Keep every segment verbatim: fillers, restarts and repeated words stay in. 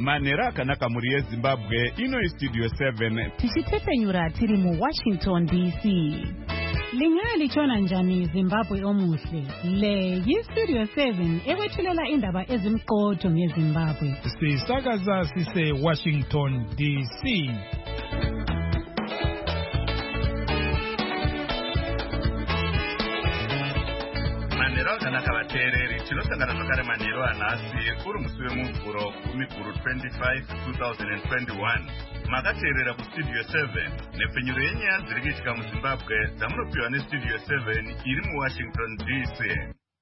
Manera akanaka muri yeZimbabwe ino iStudio seven. Tichitepenyura tiri mu Washington D C. Lingali chona njani Zimbabwe omuhle. Le yiStudio seven ewethulela indaba ezimqotho ngeZimbabwe. Sisakaza sise Washington D C. Manero akanaka vateereri tinosangana zvakare manheru anhasi uri musi wemuvhuro kumiguru twenty-five two thousand twenty-one. Makateerera kuStudio seven nepfenyuro yenyaya dziri kuitika muZimbabwe dzamunopiwa neStudio seven iri muWashington D C.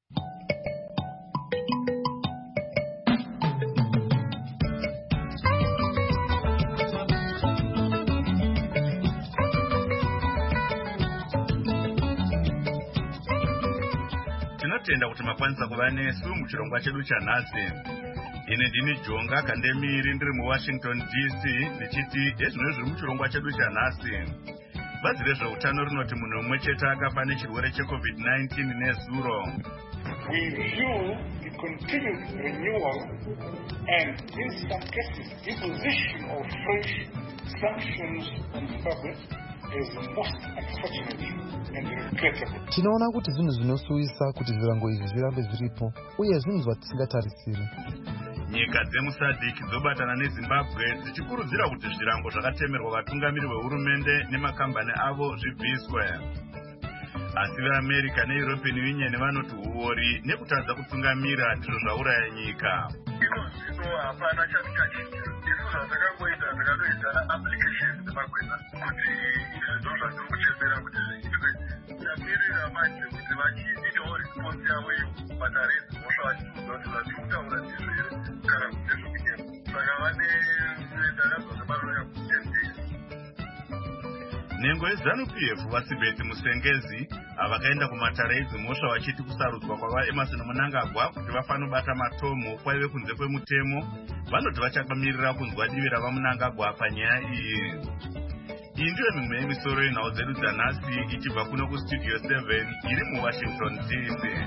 Tinotenda kuti makwanisa kuva nesu muchirongwa chedu chanhasi. Ine ndini Jonga Kandemiri ndiri muWashington D C ndichiti ezvino zviri muchirongwa chedu chanhasi. Bazi rezveutano rinoti munhu mumwe chete akafa nechirwere cheCovid nineteen nezuro. We view the continued renewal and, in some cases, imposition of fresh sanctions on Zimbabwe is most unfortunate and regrettable. Tinoona kuti zvinhu zvinosuwisa kuti zvirango izvi zvirambe zviripo uye zvinhu zvatisingatarisiri. Nyika dzemusadhiki dzobatana neZimbabwe dzichikurudzira kuti zvirango zvakatemerwa vatungamiri vehurumende nemakambani avo zvibviswe. Asi veAmerica neEuropean Union vanoti uori nekutadza kutungamira ndizvo zvauraya nyika. Zvino hapana chakachinja. Izvo zvatakangoita takatoita application dzemakwena kuti izvi ndo zvazviri kuchembera kuti zviitwe. Tamirira manje kuti vachiitawo response yavo yekubata redzimhosva vachiudza kuti zvazviri kutaura ndizvo here kana kuti zvokutema. Saka vane ndakazwa kabarora ten days. Nhengo yeZanu-P F vaSibeti Musengezi avakaenda kumatare edzimhosva vachiti kusarudzwa kwava Emmerson Mnangagwa kuti vafanobata matomo kwaive kunze kwemutemo vanoti vachakamirira kunzwa divi ravaMnangagwa panyaya iyi. Iyi ndiyo mimwe yemisoro yenhau dzedu dzanhasi ichibva kuno kuStudio seven iri muWashington D C.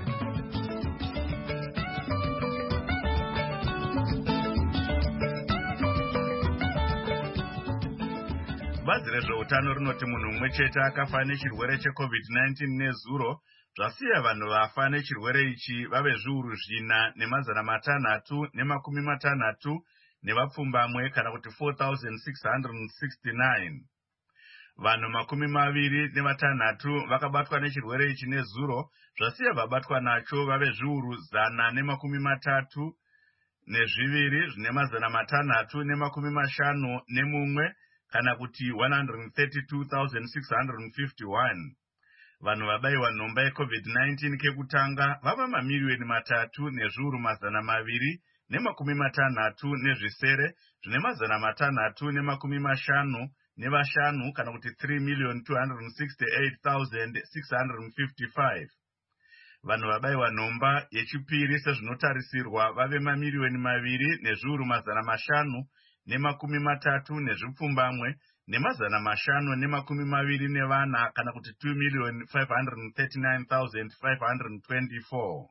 Bazi rezveutano rinoti munhu mumwe chete akafa nechirwere cheCovid nineteen nezuro zvasiya vanhu vafa nechirwere ichi vave zviuru zvina nemazana matanhatu nemakumi matanhatu nevapfumbamwe kana kuti four thousand six hundred sixty-nine. Vanhu makumi maviri nevatanhatu vakabatwa nechirwere ichi nezuro zvasiya vabatwa nacho vave zviuru zana nemakumi matatu nezviviri zvine mazana matanhatu nemakumi mashanu nemumwe kana kuti one hundred thirty-two thousand six hundred fifty-one. Vanhu vabayiwa nhomba yeCovid nineteen kekutanga vava mamiliyoni matatu nezviuru mazana maviri nemakumi matanhatu nezvisere zvine mazana matanhatu nemakumi mashanu nevashanu kana kuti three million two hundred sixty-eight thousand six hundred fifty-five. Vanhu vabayiwa nhomba yechipiri sezvinotarisirwa vave mamiliyoni maviri nezviuru mazana mashanu nemakumi matatu nezvipfumbamwe nemazana mashanu nemakumi maviri nevana kana kuti two million five hundred thirty-nine thousand five hundred twenty-four.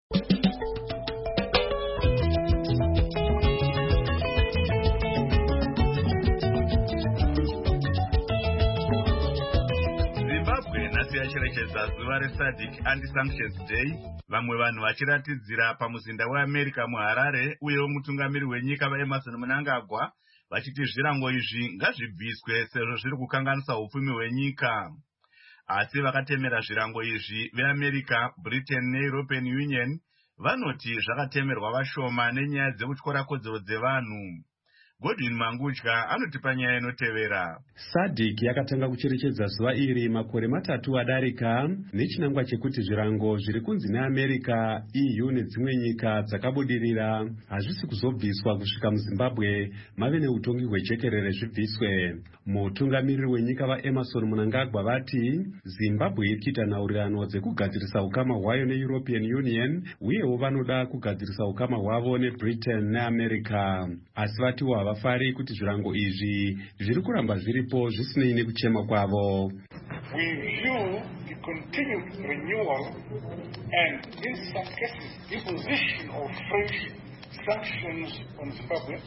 Zimbabwe nhasi yacherechedza zuva reSADC Anti-Sanctions Day, vamwe vanhu vachiratidzira pamuzinda weAmerica muHarare uyewo mutungamiri wenyika vaEmmerson Mnangagwa vachiti zvirango izvi ngazvibviswe sezvo zviri kukanganisa upfumi hwenyika. Asi vakatemera zvirango izvi veAmerica, Britain neEuropean Union vanoti zvakatemerwa vashoma nenyaya dzekutyora kodzero dzevanhu. Godwin Mangudya anotipa nyaya inotevera. SADC yakatanga kucherechedza zuva iri makore matatu adarika nechinangwa chekuti zvirango zviri kunzi neAmerica, E U nedzimwe nyika dzakabudirira hazvisi kuzobviswa kusvika muZimbabwe mave neutongi hwejekerere zvibviswe. Mutungamiriri wenyika vaEmmerson Mnangagwa vati Zimbabwe iri kuita nhaurirano dzekugadzirisa ukama hwayo neEuropean Union uyewo vanoda kugadzirisa ukama hwavo neBritain neAmerica. Asi vatiwo havafari kuti zvirango izvi zviri kuramba zviripo zvisinei nekuchema kwavo. We view the continued renewal and, in some cases, imposition of fresh sanctions on Zimbabwe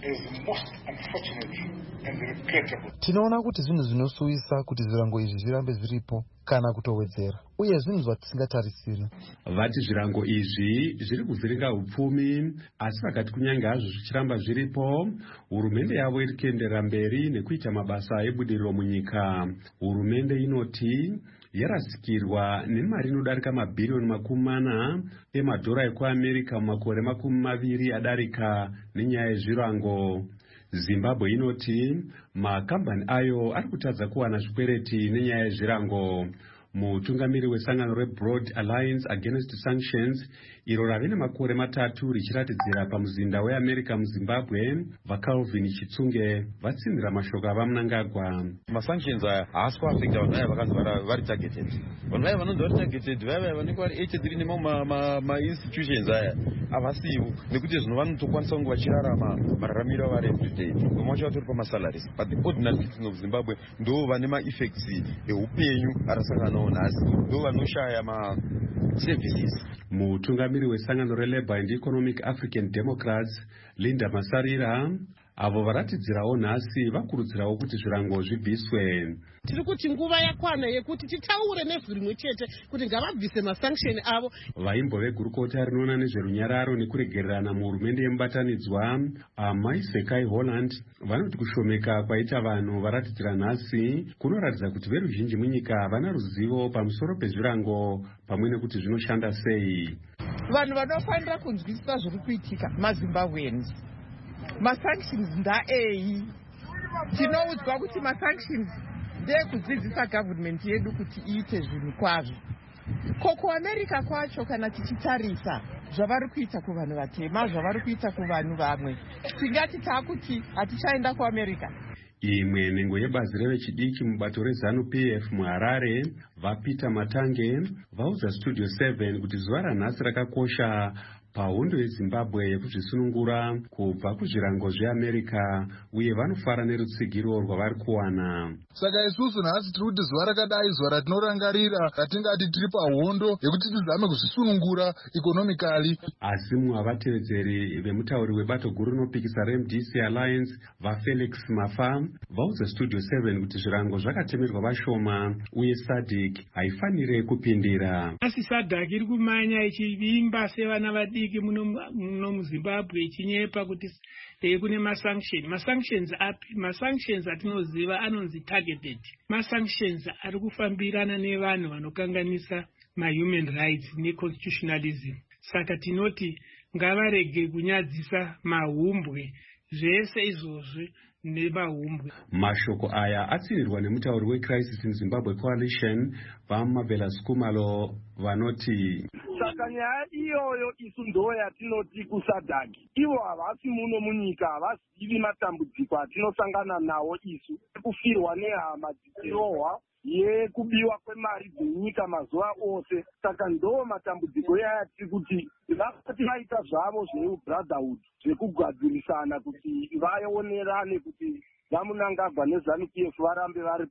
Tinoona kuti zvinhu zvinosuwisa kuti zvirango izvi zvirambe zviripo kana kutowedzera, uye zvinhu zvatisingatarisiri. Vati zvirango izvi zviri kuvhirika upfumi, asi vakati kunyange hazvo zvichiramba zviripo, hurumende yavo iri kuendera mberi nekuita mabasa ebudiriro munyika. Hurumende inoti yarasikirwa nemari inodarika mabhirioni makumi mana emadhora ekuAmerika mumakore makumi maviri adarika nenyaya yezvirango. Zimbabwe inoti makambani ayo ari kutadza kuwana zvikwereti nenyaya yezvirango. Mutungamiri wesangano reBroad Alliance Against Sanctions, iro rave nemakore matatu richiratidzira pamuzinda weAmerika muZimbabwe, vaCalvin Chitsunge vatsindira mashoko avaMnangagwa. Masanctions aya haasi kuafekta vanhu vaya vakanzi vari targeted. Vanhu vaya vanonzi vari targeted vaya vanenge vari eighty-three nemainstitutions aya havasiwo, nekuti zvino vanotokwanisa kunge vachirarama mararamiro avari everyday. Vamwe vacho vatori pamasalaries, but the ordinary citizens of Zimbabwe ndo vane maeffects eupenyu arasangana nhasi, ndo vanoshaya maservices. Mutungamiri wesangano reLabour and Economic African Democrats, Linda Masarira, avo varatidzirawo nhasi vakurudzirawo kuti zvirango zvibviswe. Tiri kuti nguva yakwana yekuti titaure nevhu rimwe chete kuti ngavabvise masanction avo. Vaimbo vegurukota rinoona nezverunyararo nekuregererana muhurumende yemubatanidzwa, amai Sekai Holland, vanoti kushomeka kwaita vanhu varatidzira nhasi kunoratidza kuti veruzhinji munyika vana ruzivo pamusoro pezvirango pamwe nekuti zvinoshanda sei. Vanhu vanofanira kunzwisisa zviri kuitika maZimbabweans. Masanctions ndaei. Tinoudzwa kuti masanctions ndekudzidzisa government yedu kuti iite zvinhu kwazvo. Koko America kwacho kana tichitarisa zvavari kuita kuvanhu vatema, zvavari kuita kuvanhu vamwe, tingati takuti hatichaenda kuAmerica. Imwe nhengo yebazi revechidiki mubato reZANU-P F muHarare, vaPeter Matange, vaudza Studio seven kuti zuva ranhasi rakakosha pahondo yeZimbabwe yekuzvisunungura kubva kuzvirango zveAmerika, uye vanofara nerutsigiro rwavari kuwana. Saka isusu nhasi tiri kuti zuva rakadai zuva ratinorangarira ratingati tiri pahondo yekuti tizame kuzvisunungura economically. Asi mumwe wavatevedzeri vemutauri webato guru rinopikisa reM D C Alliance, vaFelix Mafa, vaudza Studio seven kuti zvirango zvakatemerwa vashoma uye SADC haifanire kupindira. Asi SADC iri kumanya ichivimba sevana vadiki muno muZimbabwe ichinyepa kuti kune masanction. Masanctions api? Masanctions atinoziva anonzi targeted. Masanctions ari kufambirana nevanhu vanokanganisa mahuman rights neconstitutionalism. Saka tinoti ngavarege kunyadzisa mahumbwe zvese izvozvi nevahumbwe. Mashoko aya atsinirwa nemutauri weCrisis in Zimbabwe Coalition, vaMabela Skumalo, vanoti saka nyaya iyoyo isu ndo yatinoti kuSADC. Ivo havasi muno munyika, havazivi matambudziko atinosangana nawo isu, kufirwa nehama dzichirohwa, yekubiwa kwemari dzenyika mazuva ose. Saka ndo matambudziko yaya tiri kuti vakati vaita zvavo zveubrotherhood, zvekugadzirisana kuti vaonerane kuti vaMnangagwa neZANU-P F varambe vari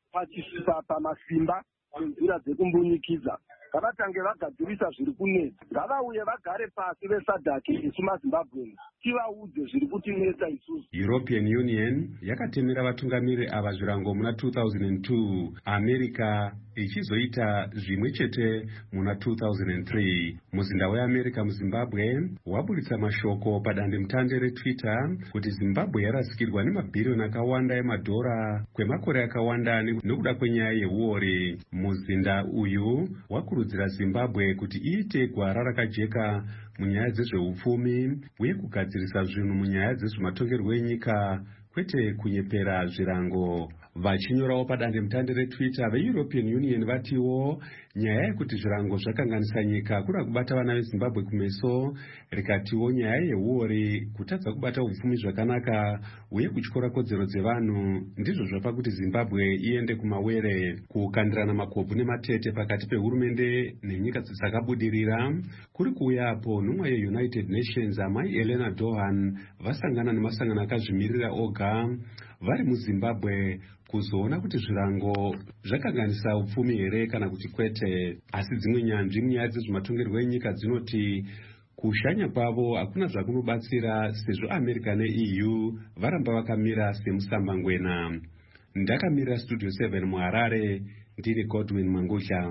pamasimba nenzira dzekumbunyikiza. Ngavatange vagadzirisa zviri kunetsa. Ngavauye vagare pasi veSADC isu maZimbabwe tivaudze zviri kutinetsa isusu. European Union yakatemera vatungamiri ava zvirango muna two thousand two, America ichizoita zvimwe chete muna two thousand three. Muzinda weAmerika muZimbabwe waburitsa mashoko padandemutande reTwitter kuti Zimbabwe yarasikirwa nemabhirioni akawanda emadhora kwemakore akawanda nekuda kwenyaya yeuori. Muzinda uyu wakurudzira Zimbabwe kuti iite gwara rakajeka munyaya dzezveupfumi uye kugadzirisa zvinhu munyaya dzezvematongerwo enyika, kwete kunyepera zvirango. Vachinyorawo padandemutande reTwitter, veEuropean Union vatiwo nyaya yekuti zvirango zvakanganisa nyika kuda kubata vana veZimbabwe kumeso, rikatiwo nyaya yeuori, kutadza kubata upfumi zvakanaka uye kutyora kodzero dzevanhu ndizvo zvapa kuti Zimbabwe iende kumawere. Kukandirana makobvu nematete pakati pehurumende nenyika dzakabudirira kuri kuuyapo nhumwa yeUnited Nations amai Elena Dohan vasangana nemasangano akazvimirira oga vari muZimbabwe kuzoona kuti zvirango zvakanganisa upfumi here kana kuti kwete. Asi dzimwe nyanzvi munyaya dzezvematongerwo enyika dzinoti Kushanya kwavo hakuna zvakunobatsira sezvo America ne-E U varamba vakamira semusambangwena. Ndakamirira Studio seven muHarare, ndini Godwin Mangusha.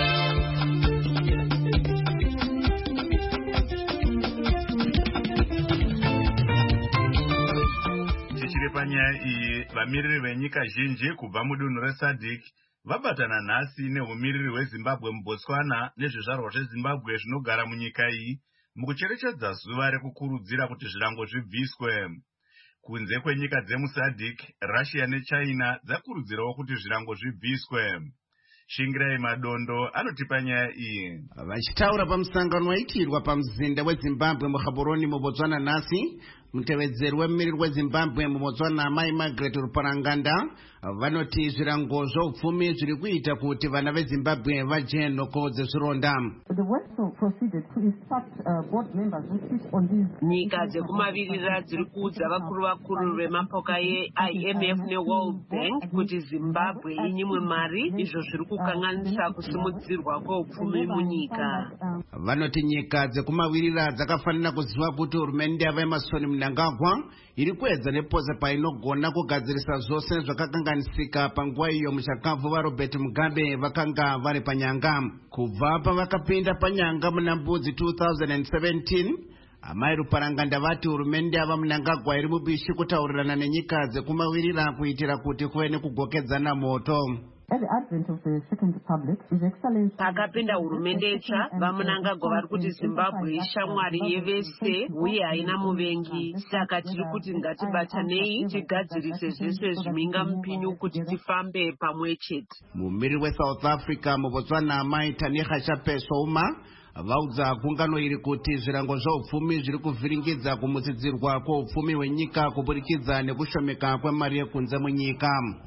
Tichiri panyaya iyi, vamiriri venyika zhinji kubva mudunhu reSADC vabatana nhasi neumiriri hweZimbabwe muBotswana nezvizvarwa zveZimbabwe zvinogara munyika iyi mukucherechedza zuva rekukurudzira kuti zvirango zvibviswe. Kunze kwenyika dzemuSADC, Russia neChina dzakurudzirawo kuti zvirango zvibviswe. Shingirai Madondo anotipa nyaya iyi. Vachitaura pamusangano waitirwa pamuzinda weZimbabwe muGaborone muBotswana nhasi, mutevedzeri wemumiriri weZimbabwe muBotswana Mai Margaret Ruparanganda vanoti zvirango zvoupfumi zviri kuita kuti vana veZimbabwe vaje nhoko dzezvironda. Nyika dzekumavirira dziri kuudza vakuru vakuru vemapoka ye-I M F neWorld Bank kuti Zimbabwe inyimwe mari, izvo zviri kukanganisa kusimudzirwa kweupfumi munyika. Vanoti nyika dzekumavirira dzakafanira kuziva kuti hurumende yava Emmerson Mnangagwa iri kuedza nepose painogona kugadzirisa zvose zvakakanganisika panguva iyo muchakavu vaRobert Mugabe vakanga vari panyanga. Kubva pavakapinda panyanga muna Mbudzi two thousand seventeen, Amai Ruparanganda vati hurumende yava Mnangagwa iri mubishi kutaurirana nenyika dzekumavirira kuitira kuti kuve nekugokedzana moto. Pakapinda hurumende itsva, vaMnangagwa vari kuti Zimbabwe ishamwari yevese uye haina muvengi. Saka tiri kuti ngatibatanei tigadzirise zvese zviminga mupinyu kuti tifambe pamwe chete. Mumiriri weSouth Africa muBotswana Mai Tanika Chapesouma vaudza gungano iri kuti zvirango zvoupfumi zviri kuvhiringidza kumutsidzirwa kweupfumi hwenyika kuburikidza nekushomeka kwemari yekunze munyika.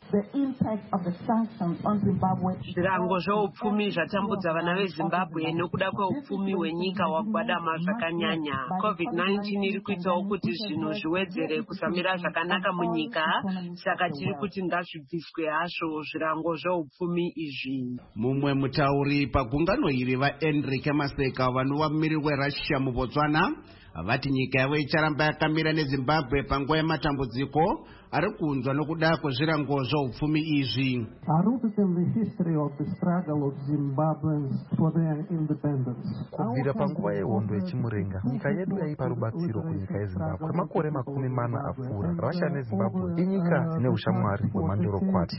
Zvirango zvoupfumi zvatambudza vana veZimbabwe nekuda kweupfumi hwenyika hwagwadama zvakanyanya. COVID nineteen iri kuitawo kuti zvinhu zviwedzere kusamira zvakanaka munyika, saka tiri kuti ngazvibviswe hazvo zvirango zvoupfumi izvi. Mumwe mutauri pagungano iri vaEnrique Maseka vanova mumiriri weRussia muBotswana vati nyika yavo icharamba yakamira neZimbabwe panguva yematambudziko ari kunzwa nokuda kwezvirango zvoupfumi izvi. Kubvira panguva yehondo yechimurenga, nyika yedu yaipa rubatsiro kunyika yeZimbabwe. Kwemakore makumi mana apfuura, Russia neZimbabwe inyika dzine ushamwari hwemandorokwati.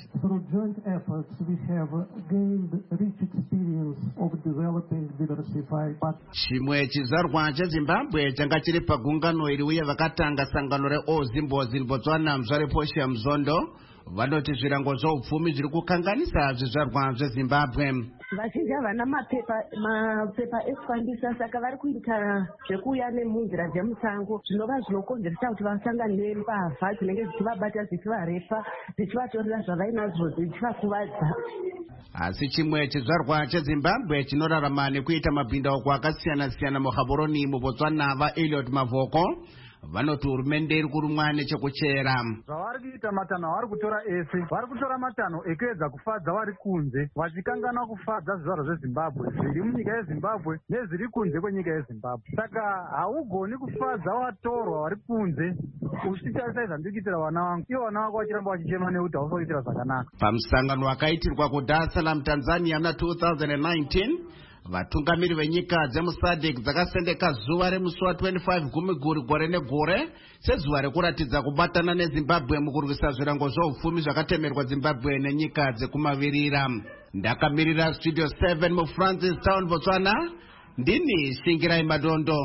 Chimwe chizvarwa cheZimbabwe changa chiri pagungano iri uye vakatanga sangano reOzimbozi muBotswana Mzvare Portia Mzondo vanoti zvirango zvoupfumi zviri kukanganisa zvizvarwa zveZimbabwe. Vazhinji havana mapepa mapepa ekufambisa, saka vari kuita zvekuuya nemunzira dzemusango zvinova zvinokonzeresa kuti vasangane nembavha dzinenge dzichivabata dzichivarepa dzichivatorera zvavainazvo dzichivakuvadza. Asi chimwe chizvarwa cheZimbabwe chinorarama nekuita mabhindauko akasiyana siyana muGaborone muBotswana vaEliot Mavoko vanoti hurumende iri kurumwa nechekuchera. Zvavari kuita matanho vari kutora ese, vari kutora matanho ekuedza kufadza vari kunze vachikangana kufadza zvizvarwa zveZimbabwe zviri munyika yeZimbabwe nezviri kunze kwenyika yeZimbabwe. Saka haugoni kufadza watorwa vari kunze uchitarisa ndikuitira vana vangu, ivo vana vako vachiramba vachichema nekuti hausakuitira zvakanaka. Pamusangano wakaitirwa kuDar es Salaam Tanzania muna two thousand nineteen, vatungamiri venyika dzemuSADC dzakasendeka zuva remusi wa twenty-five Gumiguru gore negore sezuva rekuratidza kubatana neZimbabwe mukurwisa zvirango zvoupfumi zvakatemerwa Zimbabwe nenyika dzekumavirira. Ndakamirira Studio seven muFrancis Town Botswana, ndini Shingirai Madondo.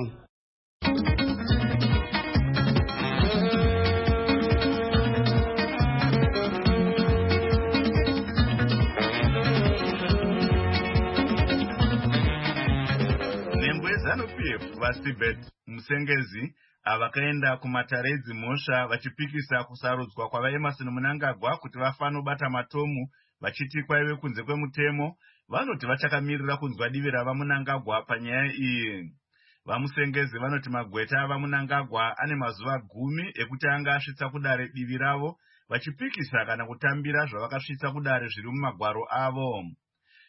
ZANU-P F vaStibet Musengezi avakaenda kumatare edzimhosva vachipikisa kusarudzwa kwavaEmmerson Mnangagwa kuti vafanobata matomu vachiti kwaive kunze kwemutemo, vanoti vachakamirira kunzwa divi ravaMnangagwa panyaya iyi. VaMusengezi vanoti magweta avaMnangagwa ane mazuva gumi ekuti anga asvitsa kudare divi ravo vachipikisa kana kutambira zvavakasvitsa kudare zviri mumagwaro avo.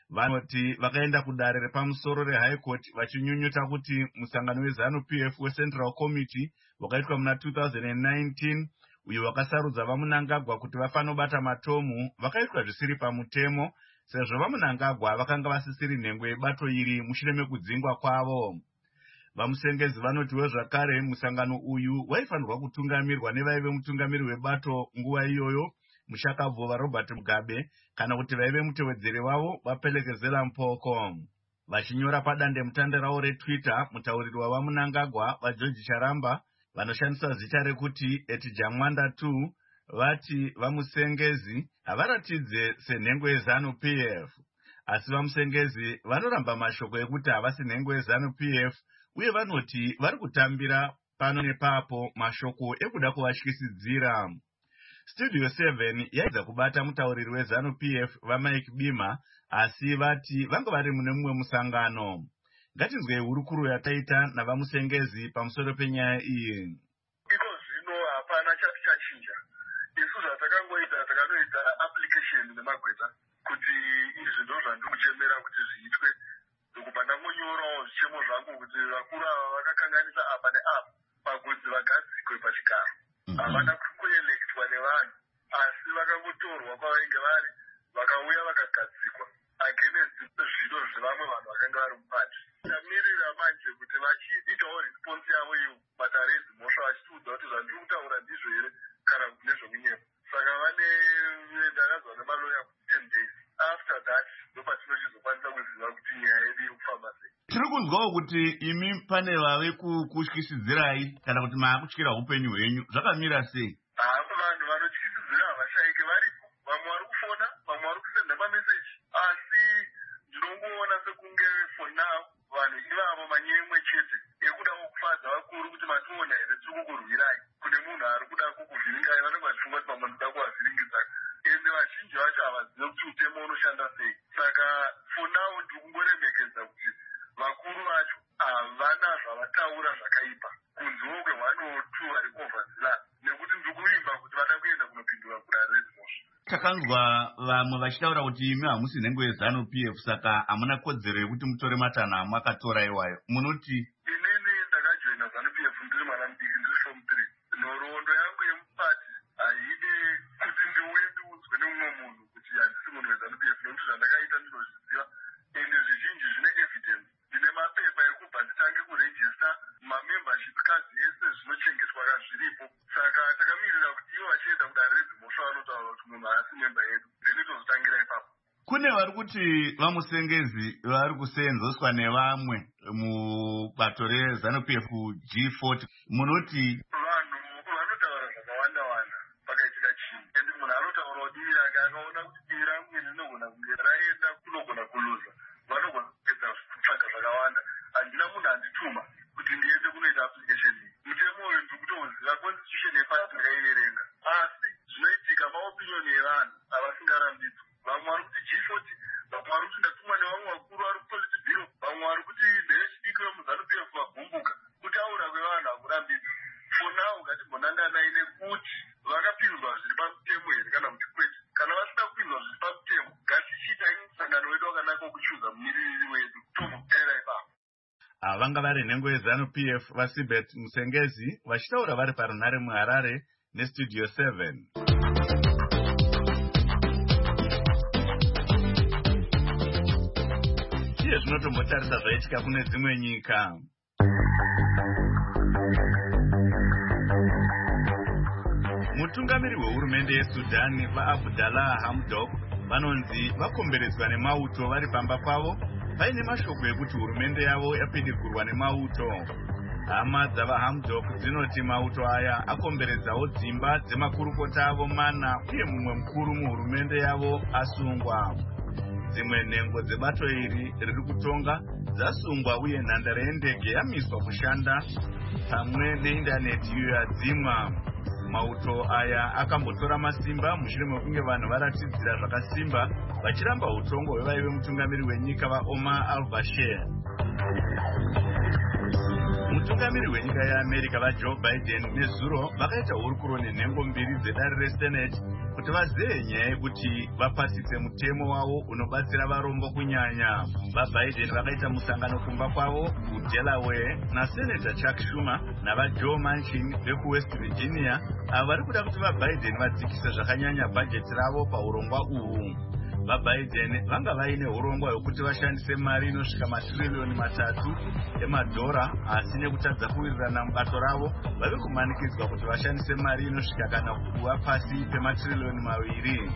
vanoti vakaenda kudare repamusoro reHigh Court vachinyunyuta kuti musangano weZANU P F weCentral Committee wakaitwa muna two thousand nineteen uyo wakasarudza vaMunangagwa kuti vafanobata matomu vakaitwa zvisiri pamutemo sezvo vaMunangagwa vakanga vasisiri nhengo yebato iri mushure mekudzingwa kwavo. Vamusengezi vanotiwo zvakare musangano uyu waifanirwa kutungamirwa nevaive mutungamiri webato nguva iyoyo Mushakabvu Robert Mugabe kana kuti vaive mutevedzeri wavo vaPelekezela Mpoko. Vachinyora padande mutande ravo reTwitter, mutauriri wavaMunangagwa vaGeorge Charamba vanoshandisa zita rekuti eti Jamwanda two vati vamusengezi havaratidze senhengo yeZANU P F, asi vamusengezi vanoramba mashoko ekuti havasi nhengo yeZANU P F uye vanoti vari kutambira pano nepapo mashoko ekuda kuvatyisidzira. Studio seven yaidza kubata mutauriri weZANU P F vaMike Bima asi vati vanga vari mune mumwe musangano. Ngatinzwe hurukuro yataita navamusengezi pamusoro penyaya iyi. Iko zvino hapana chati chachinja. Isu zvatakangoita takanoita application nemagweta kuti izvi ndo zvandikuchemera kuti zviitwe. Ndokubva ndangonyorawo zvichemo zvangu kuti vakuru ava vakakanganisa apa neapa pakunzi vagadzikwe pachigaro. Havana kuelektwa nevanhu asi vakangotorwa kwavainge vari vakauya vakagadzikwa against zviro zvevamwe vanhu vakanga vari mupati. Tamirira manje kuti vachiitawo response yavo iyo matarezi mhosva vachitiudza kuti zvandiri kutaura ndizvo here kana kuti nezvokunyepa. Saka vane ndakazwa nemaloya kuti ten days after that ndopatinochizokwanisa kuziva kuti nyaya yedu iri kufamba sei. Tiri kunzwawo kuti imi pane vave kutyisidzirai kana kuti maakutyira upenyu hwenyu, zvakamira sei? Hapo vanhu vanotyisidzira havashaike varipo, vamwe vari kufona, vamwe vari kusenda mameseji, asi ndinongoona sekunge for now vanhu ivavo manyemwe chete ekuda kufadza vakuru kuti mationa here tiri kukurwirai. Kune munhu ari kuda kukuvhiringai vanenge vachifunga kuti mamwe ndoda kuvavhiringidza ende vazhinji vacho havazive kuti mutemo unoshanda sei. Saka for now ndiri kungoremekedza kuti vakuru vacho havana zvavataura zvakaipa kunziwo kwe-one or two vari kovhazila nekuti ndiri kuimba kuti vada kuenda kunopindura kudare rezimosva. Takanzwa vamwe vachitaura kuti imi hamusi nhengo yeZANU P F saka hamuna kodzero yekuti mutore matanho amakatora iwayo. Munoti? Inini ndakajoina ZANU P F ndiri mwana mudiki, ndiri form three. Nhoroondo yangu yemupati haidi kuti ndiuye ndiudzwe nemumwe munhu kuti handisi munhu weZANU P F nokuti zvandakaita ndinozviziva ende zvizhinji zvine evidence. Ndine mapepa ekubva nditange kurejista mamembership kadzi ese zvinochengetwa kazviripo. Saka takamirira kuti ivo vachienda kudare rezimhosva vanotaura kuti munhu haasi memba yedu, ndini tozotangira ipapo. Kune vari kuti vamusengezi vari kuseenzeswa nevamwe mubato reZANU P F G forty. Munoti? Vanhu vanotaura zvakawanda wanda pakaitika chinhu. Ende munhu anotaura dii rake akaona kuti dii rangu rinogona kunge raenda kunogona kuluza. Vanogona kupedza kutsvaga zvakawanda. Handina munhu andituma kuti ndiende kunoita application iyi. Mutemo uyu ndiri kutoziva constitution yepasi ndakaiverenga. Asi zvinoitika maopinioni evanhu avasingarambidzwi. Vamwe vari kuti G forty, vamwe vari kuti ndatumwa nevamwe vakuru vari kupolisi bhiro, vamwe vari kuti ndechidiki vemuZANU P F vagumbuka. Kutaura kwevanhu hakurambidzwi. For now ngatimbonanganai nekuti vakapinzwa zviri pamutemo here kana kuti kwete. Kana vasina kupinzwa zviri pamutemo ngatichiitai musangano wedu wakanaka wokuchuza mumiriri wedu tombopera ipapo. Vanga vari nhengo yeZANU P F vaSibet Musengezi vachitaura vari parunhare muHarare neStudio seven. Iye zvinotombotarisa zvaitika kune dzimwe nyika. Mutungamiri wehurumende yeSudani vaAbdallah Hamdok vanonzi vakomberedzwa nemauto vari pamba pavo paine mashoko ekuti hurumende yavo yapidigurwa nemauto. Hama dzavaHamdok dzinoti mauto aya akomberedzawo dzimba dzemakurukota avo mana uye mumwe mukuru muhurumende yavo asungwa. Dzimwe nhengo dzebato iri riri kutonga dzasungwa uye nhandare yendege yamiswa kushanda pamwe neindaneti iyo yadzimwa. Mauto aya akambotora masimba mushure mekunge vanhu varatidzira zvakasimba vachiramba utongo hwevaive mutungamiri wenyika vaOmar al-Bashir. vatungamiri venyika yeamerica vajoe biden nezuro vakaita hurukuro nenhengo mbiri dzedare resenate kuti vazive nyaya yekuti vapasise mutemo wavo unobatsira varombo kunyanya. vabiden vakaita musangano kumba kwavo kudelaware nasenator chuck schumer navajoe manchin vekuwest virginia avo vari kuda kuti vabiden vadzikise zvakanyanya bhajeti ravo paurongwa uhu. vabiden vanga vaine urongwa hwekuti vashandise mari inosvika matirilioni matatu emadhora, asi nekutadza kuwirirana mubato ravo vave kumanikidzwa kuti vashandise mari inosvika kana kuva pasi pematirilioni maviri.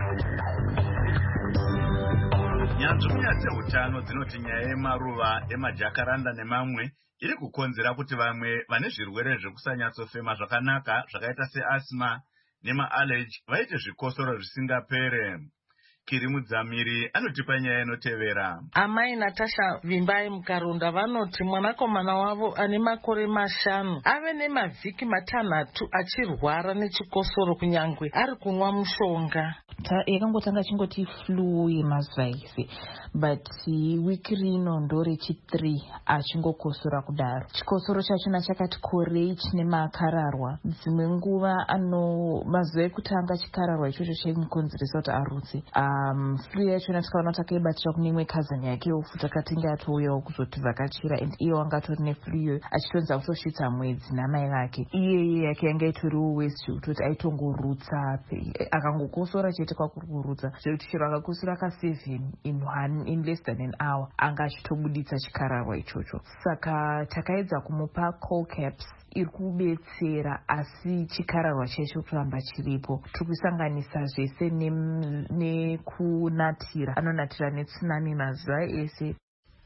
nyanzvi munyaya dzeutano dzinoti nyaya yemaruva emajakaranda nemamwe iri kukonzera kuti vamwe vane zvirwere zvekusanyatsofema zvakanaka zvakaita seasma nemaallergy vaite zvikosoro zvisingapere. Kiri Mudzamiri anotipa nyaya inotevera. Amai Natasha Vimbai Mukaronda vanoti mwanakomana wavo ane makore mashanu ave nemavhiki matanhatu achirwara nechikosoro kunyangwe ari kunwa mushonga. Yakangotanga chingoti flu yemazuva ese, but wiki rino ndorechithree achingokosora kudaro. Chikosoro chachona chakati korei chine makararwa. Dzimwe nguva ano mazuva ekutanga chikararwa ichocho chaimukonzeresa kuti arutse. Um, flu yachona tikaona takaibatira kune imwe cousin yake ofuta katinge atouyawo kuzotivhakachira, and iye wanga atori neflu iyoyo achitonza kutosvitsa mwedzi namai vake. Iyeye yake yanga itoriwo wesi kutoti aitongorutsa akangokosora chete kwakururutsa zvekuti chero akakosora ka seven in one in less than an hour anga achitobuditsa chikararwa ichocho. Saka takaedza kumupa cold caps iri kubetsera, asi chikararwa chacho kuramba chiripo. Tiri kusanganisa zvese nekunatira, anonatira netsunami mazuva ese.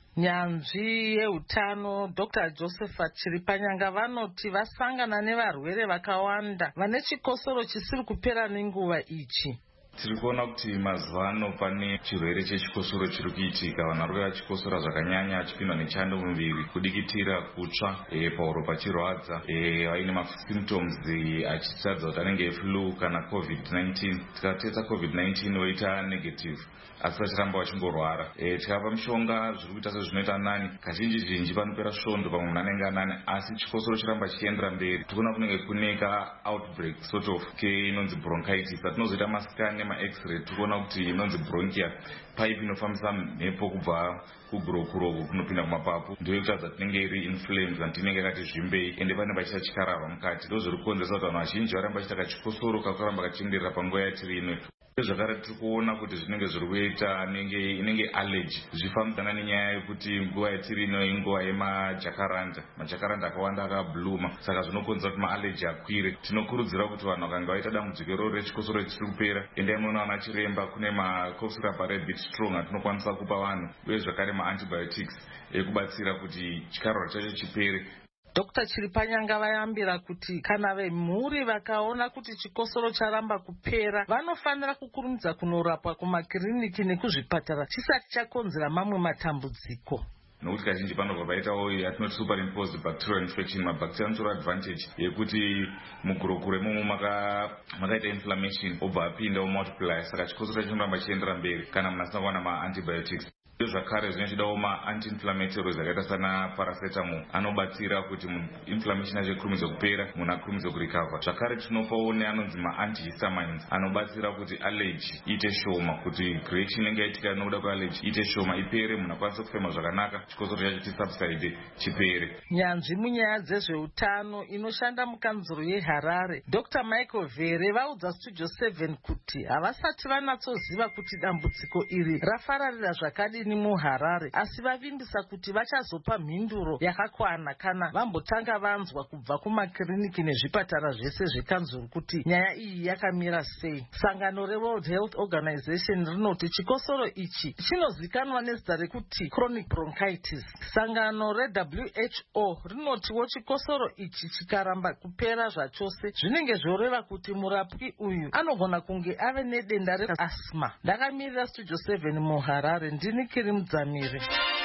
Nyanzvi yeutano Doctor Josephat Chiripanyanga vanoti vasangana nevarwere vakawanda vane chikosoro chisiri kupera nenguva ichi. Tiri kuona kuti mazuva ano pane chirwere chechikosoro chiri kuitika. Vanhu vari kuita chikosora zvakanyanya, achipindwa nechando muviri, kudikitira, kutsva, e, pahuro pachirwadza, e, vaine masymptoms achitaridza kuti anenge eflu kana covid nineteen. Tikatesta covid nineteen woita negative, asi vachiramba vachingorwara. E, tikapa mishonga zviri kuita sezvinoita nani. Kazhinji zhinji panopera svondo pamwe munhu anenge anani, asi chikosoro chiramba chichiendera mberi. Tikuona kunenge kuneka outbreak sort of ke inonzi bronchitis. Patinozoita masikani ma-x-ray tikuona kuti inonzi bronchia, pipe inofambisa mhepo kubva kugurokuro kunopinda kumapapu, ndiyo ikutatidza tinenge iri inflamed kana tinenge yakati zvimbei, ende pane vachiita chikararwa mukati. Ndo zviri kukonzeresa kuti vanhu vazhinji varamba vachiita kachikosoro kakuramba kachienderera panguva yatiri ino. Zvakare tiri kuona kuti zvinenge zviri kuita inenge allergy, zvifambidzana nenyaya yekuti nguva yatiri ino inguva yemajakaranda. Majakaranda akawanda akabluma, saka zvinokonzera kuti maallergy akwire. Tinokurudzira kuti vanhu vakanga vaita dambudziko iroro rechikosoro chiri kupera, endai munoona vana chiremba. Kune ma-cough syrup ari a bit strong atinokwanisa kupa vanhu, uye zvakare ma-antibiotics ekubatsira kuti chikararwa chacho chipere. Doctor Chiripanyanga vayambira kuti kana vemhuri vakaona kuti chikosoro charamba kupera vanofanira kukurumidza kunorapwa kumakiriniki nekuzvipatara chisati chakonzera mamwe matambudziko. Nokuti kazhinji panobva paitawo yatinoti superimposed bacterial infection. Mabacteria anotora advantage yekuti mugurokuro imomo makaita inflammation obva apinda omultiply, saka chikosoro chinoramba chiendera mberi kana munhu asina kuwana ma-antibiotics. Zvakare zvinochidawo ma-anti-inflammatories akaita sana paracetamol, anobatsira kuti inflammation yacho ikurumidze kupera, munhu akurumidze kurikavha. Zvakare tinopawo neanonzi ma-antihistamines, anobatsira kuti allergy iite shoma, kuti reaction inenge yaitika nokuda kweallergy iite shoma, ipere, munhu akwanise kufema zvakanaka, chikosoro chacho chisubside, chipere. Nyanzvi munyaya dzezveutano inoshanda mukanzuro yeHarare Doctor Michael Vere vaudza Studio seven kuti havasati vanatsoziva kuti dambudziko iri rafararira zvakadini muHarare, asi vavimbisa kuti vachazopa mhinduro yakakwana kana vambotanga vanzwa kubva kumakiriniki nezvipatara zvese zvekanzuru kuti nyaya iyi yakamira sei. Sangano reWorld Health Organization rinoti chikosoro ichi chinozikanwa nezita rekuti chronic bronchitis. Sangano reW H O rinotiwo chikosoro ichi chikaramba kupera zvachose zvinenge zvoreva kuti murapwi uyu anogona kunge ave nedenda reasma. Ndakamirira Studio seven muHarare, ndini Kiri Mudzamiri.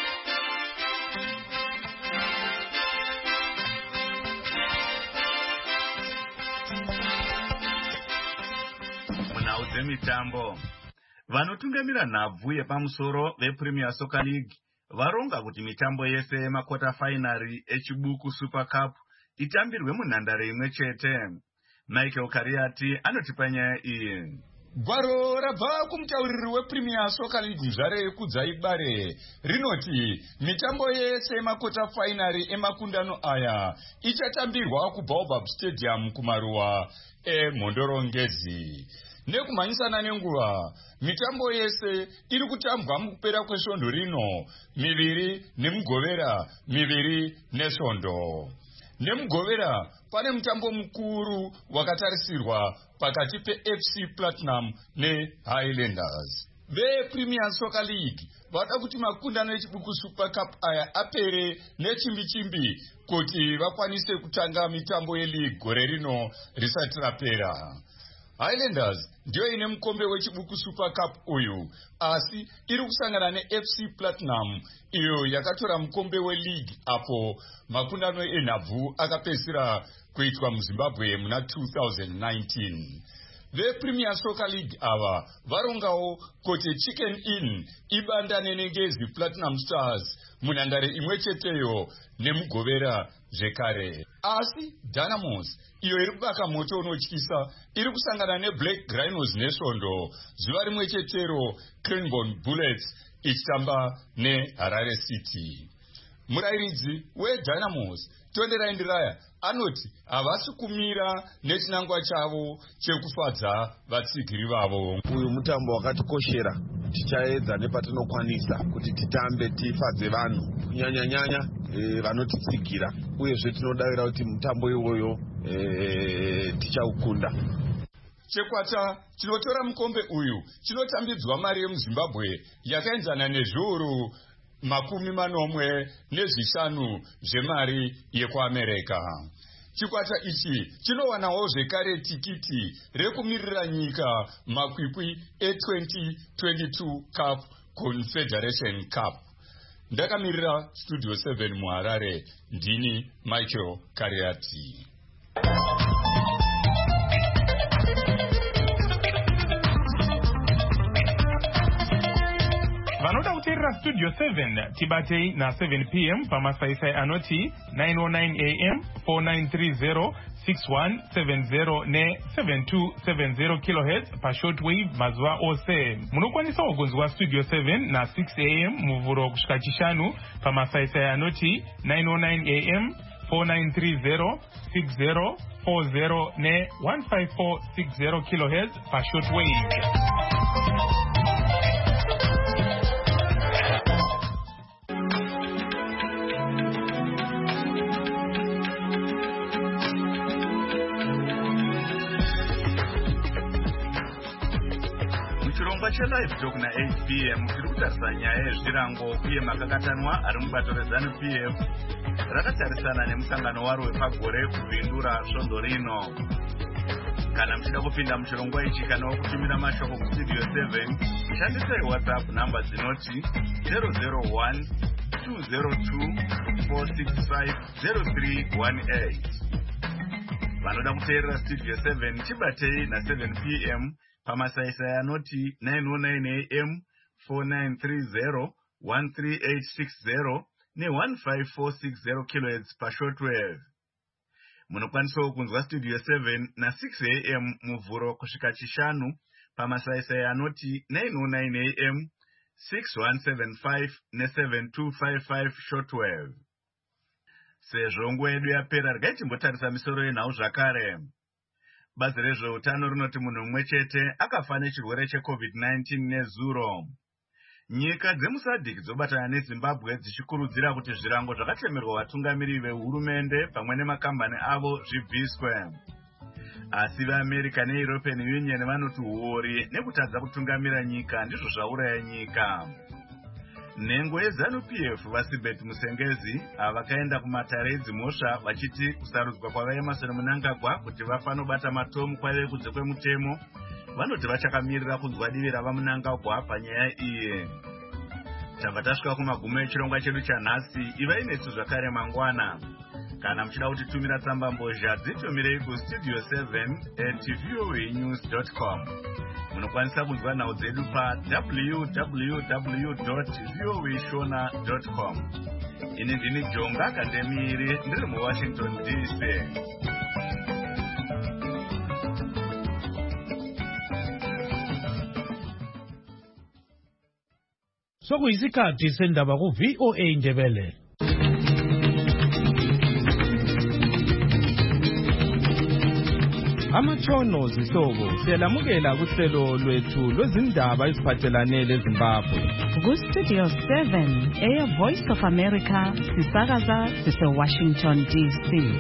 Munhau dzemitambo, vanotungamira nhabvu yepamusoro vePremier Soccer League varonga kuti mitambo yese yemakota fainari echibuku Super Cup itambirwe munhandare imwe chete. Michael Kariati anotipa nyaya iyi. Gwaro rabva kumutauriri wePremier Soccer League zvare kudzaibare rinoti mitambo yese makota finari emakundano aya ichatambirwa kuBaobab Stadium kumaruwa eMhondorongezi. Nekumhanyisana nenguva, mitambo yese iri kutambwa mukupera kwesvondo rino, miviri nemugovera, miviri nesvondo. Nemugovera pane mutambo mukuru wakatarisirwa pakati peF C Platinum neHighlanders. VePremier Soccer League vada kuti makundano echibuku Super Cup aya apere nechimbi chimbi kuti vakwanise kutanga mitambo yeleague gore rino risati rapera. Highlanders ndiyo ine mukombe wechibuku Super Cup uyu, asi iri kusangana neF C Platinum iyo yakatora mukombe weleague apo makundano enhabvu akapedzisira kuitwa muZimbabwe muna two thousand nineteen. VePremier Soccer League ava varongawo kuti Chicken Inn ibandane neNgezi Platinum Stars munhandare imwe cheteyo nemugovera zvekare. Asi Dynamos iyo iri kubaka moto unotyisa iri kusangana neBlack Rhinos nesvondo zuva rimwe chetero, Cranbourne Bullets ichitamba neHarare City. Murairidzi weDynamos Tonderai Ndiraya anoti havasi kumira nechinangwa chavo chekufadza vatsigiri vavo. Uyu mutambo wakatikoshera, tichaedza nepatinokwanisa kuti titambe tifadze vanhu kunyanya nyanya e, vanotitsigira, uyezve tinodavira kuti mutambo iwoyo e, tichaukunda. Chekwata chinotora mukombe uyu chinotambidzwa mari yemuZimbabwe yakaenzana nezviuru makumi manomwe nezvishanu zvemari yekuAmerika. Chikwata ichi chinowanawo zvekare tikiti rekumirira nyika makwikwi e-twenty twenty-two Cup Confederation Cup. Ndakamirira Studio seven muHarare, ndini Michael Kariati. Vanoda kuteerera Studio seven tibatei na seven p m pamasaisai anoti nine oh nine a m four nine three zero six one seven zero ne seven two seven zero kilohertz pashortwave mazuva ose. Munokwanisa kugonzwa Studio seven na six a m muvhuro kusvika chishanu pamasaisai anoti nine oh nine a m four nine three zero six zero four zero ne one five four six zero kilohertz pashortwave. Live talk na eight p m tiri kutarisa nyaya yezvirango uye makakatanwa ari mubato reZanu P F rakatarisana nemusangano waro wepagore kupindura svondo rino. Kana muchida kupinda muchirongwa ichi kana wakutumira mashoko kuStudio seven, shandisai WhatsApp namba dzinoti zero zero one two zero two four six five zero three one eight. Vanoda kuteerera Studio seven chibatei na seven p m pamasaisai anoti nine oh nine a m four nine three zero one three eight six zero ne one five four six zero kilohertz pashortwave. Munokwanisawo kunzwa Studio seven na six a m muvhuro kusvika chishanu pamasaisai anoti nine oh nine a m six one seven five ne seven two five five shortwave. Sezvo nguva yedu yapera, regai timbotarisa misoro yenhau zvakare. Bazi rezveutano rinoti munhu mumwe chete akafa nechirwere cheCovid nineteen nezuro. Nyika dzemusadhiki dzobatana neZimbabwe dzichikurudzira kuti zvirango zvakatemerwa vatungamiri vehurumende pamwe nemakambani avo zvibviswe. Asi veAmerica neEuropean Union vanoti huori nekutadza kutungamira nyika ndizvo zvauraya nyika. Nhengo yeZanu P F vaSibeth Musengezi vakaenda kumatare edzimhosva vachiti kusarudzwa kwavaEmarson Mnangagwa kuti vafanobata matomu kwaive kunze kwemutemo, vanoti vachakamirira kunzwa divi ravaMnangagwa panyaya iyi. Tabva tasvika kumagumo echirongwa chedu chanhasi. Ivai nesu zvakare mangwana. kana muchida kutitumira tsamba mbozha dzitumirei kustudio seven at voanews dot com. Munokwanisa kunzwa nhau dzedu pa w w w dot voa shona dot com. Ini ndini Jonga Kandemiri ndiri muWashington D C. Sokuyisikhathi sendaba ku V O A Ndebele. Amatshono zihlobo siyalamukela kuhlelo lwethu lwezindaba eziphathelane leZimbabwe. Ku Studio seven, Air Voice of America, sisakaza sise Washington D C.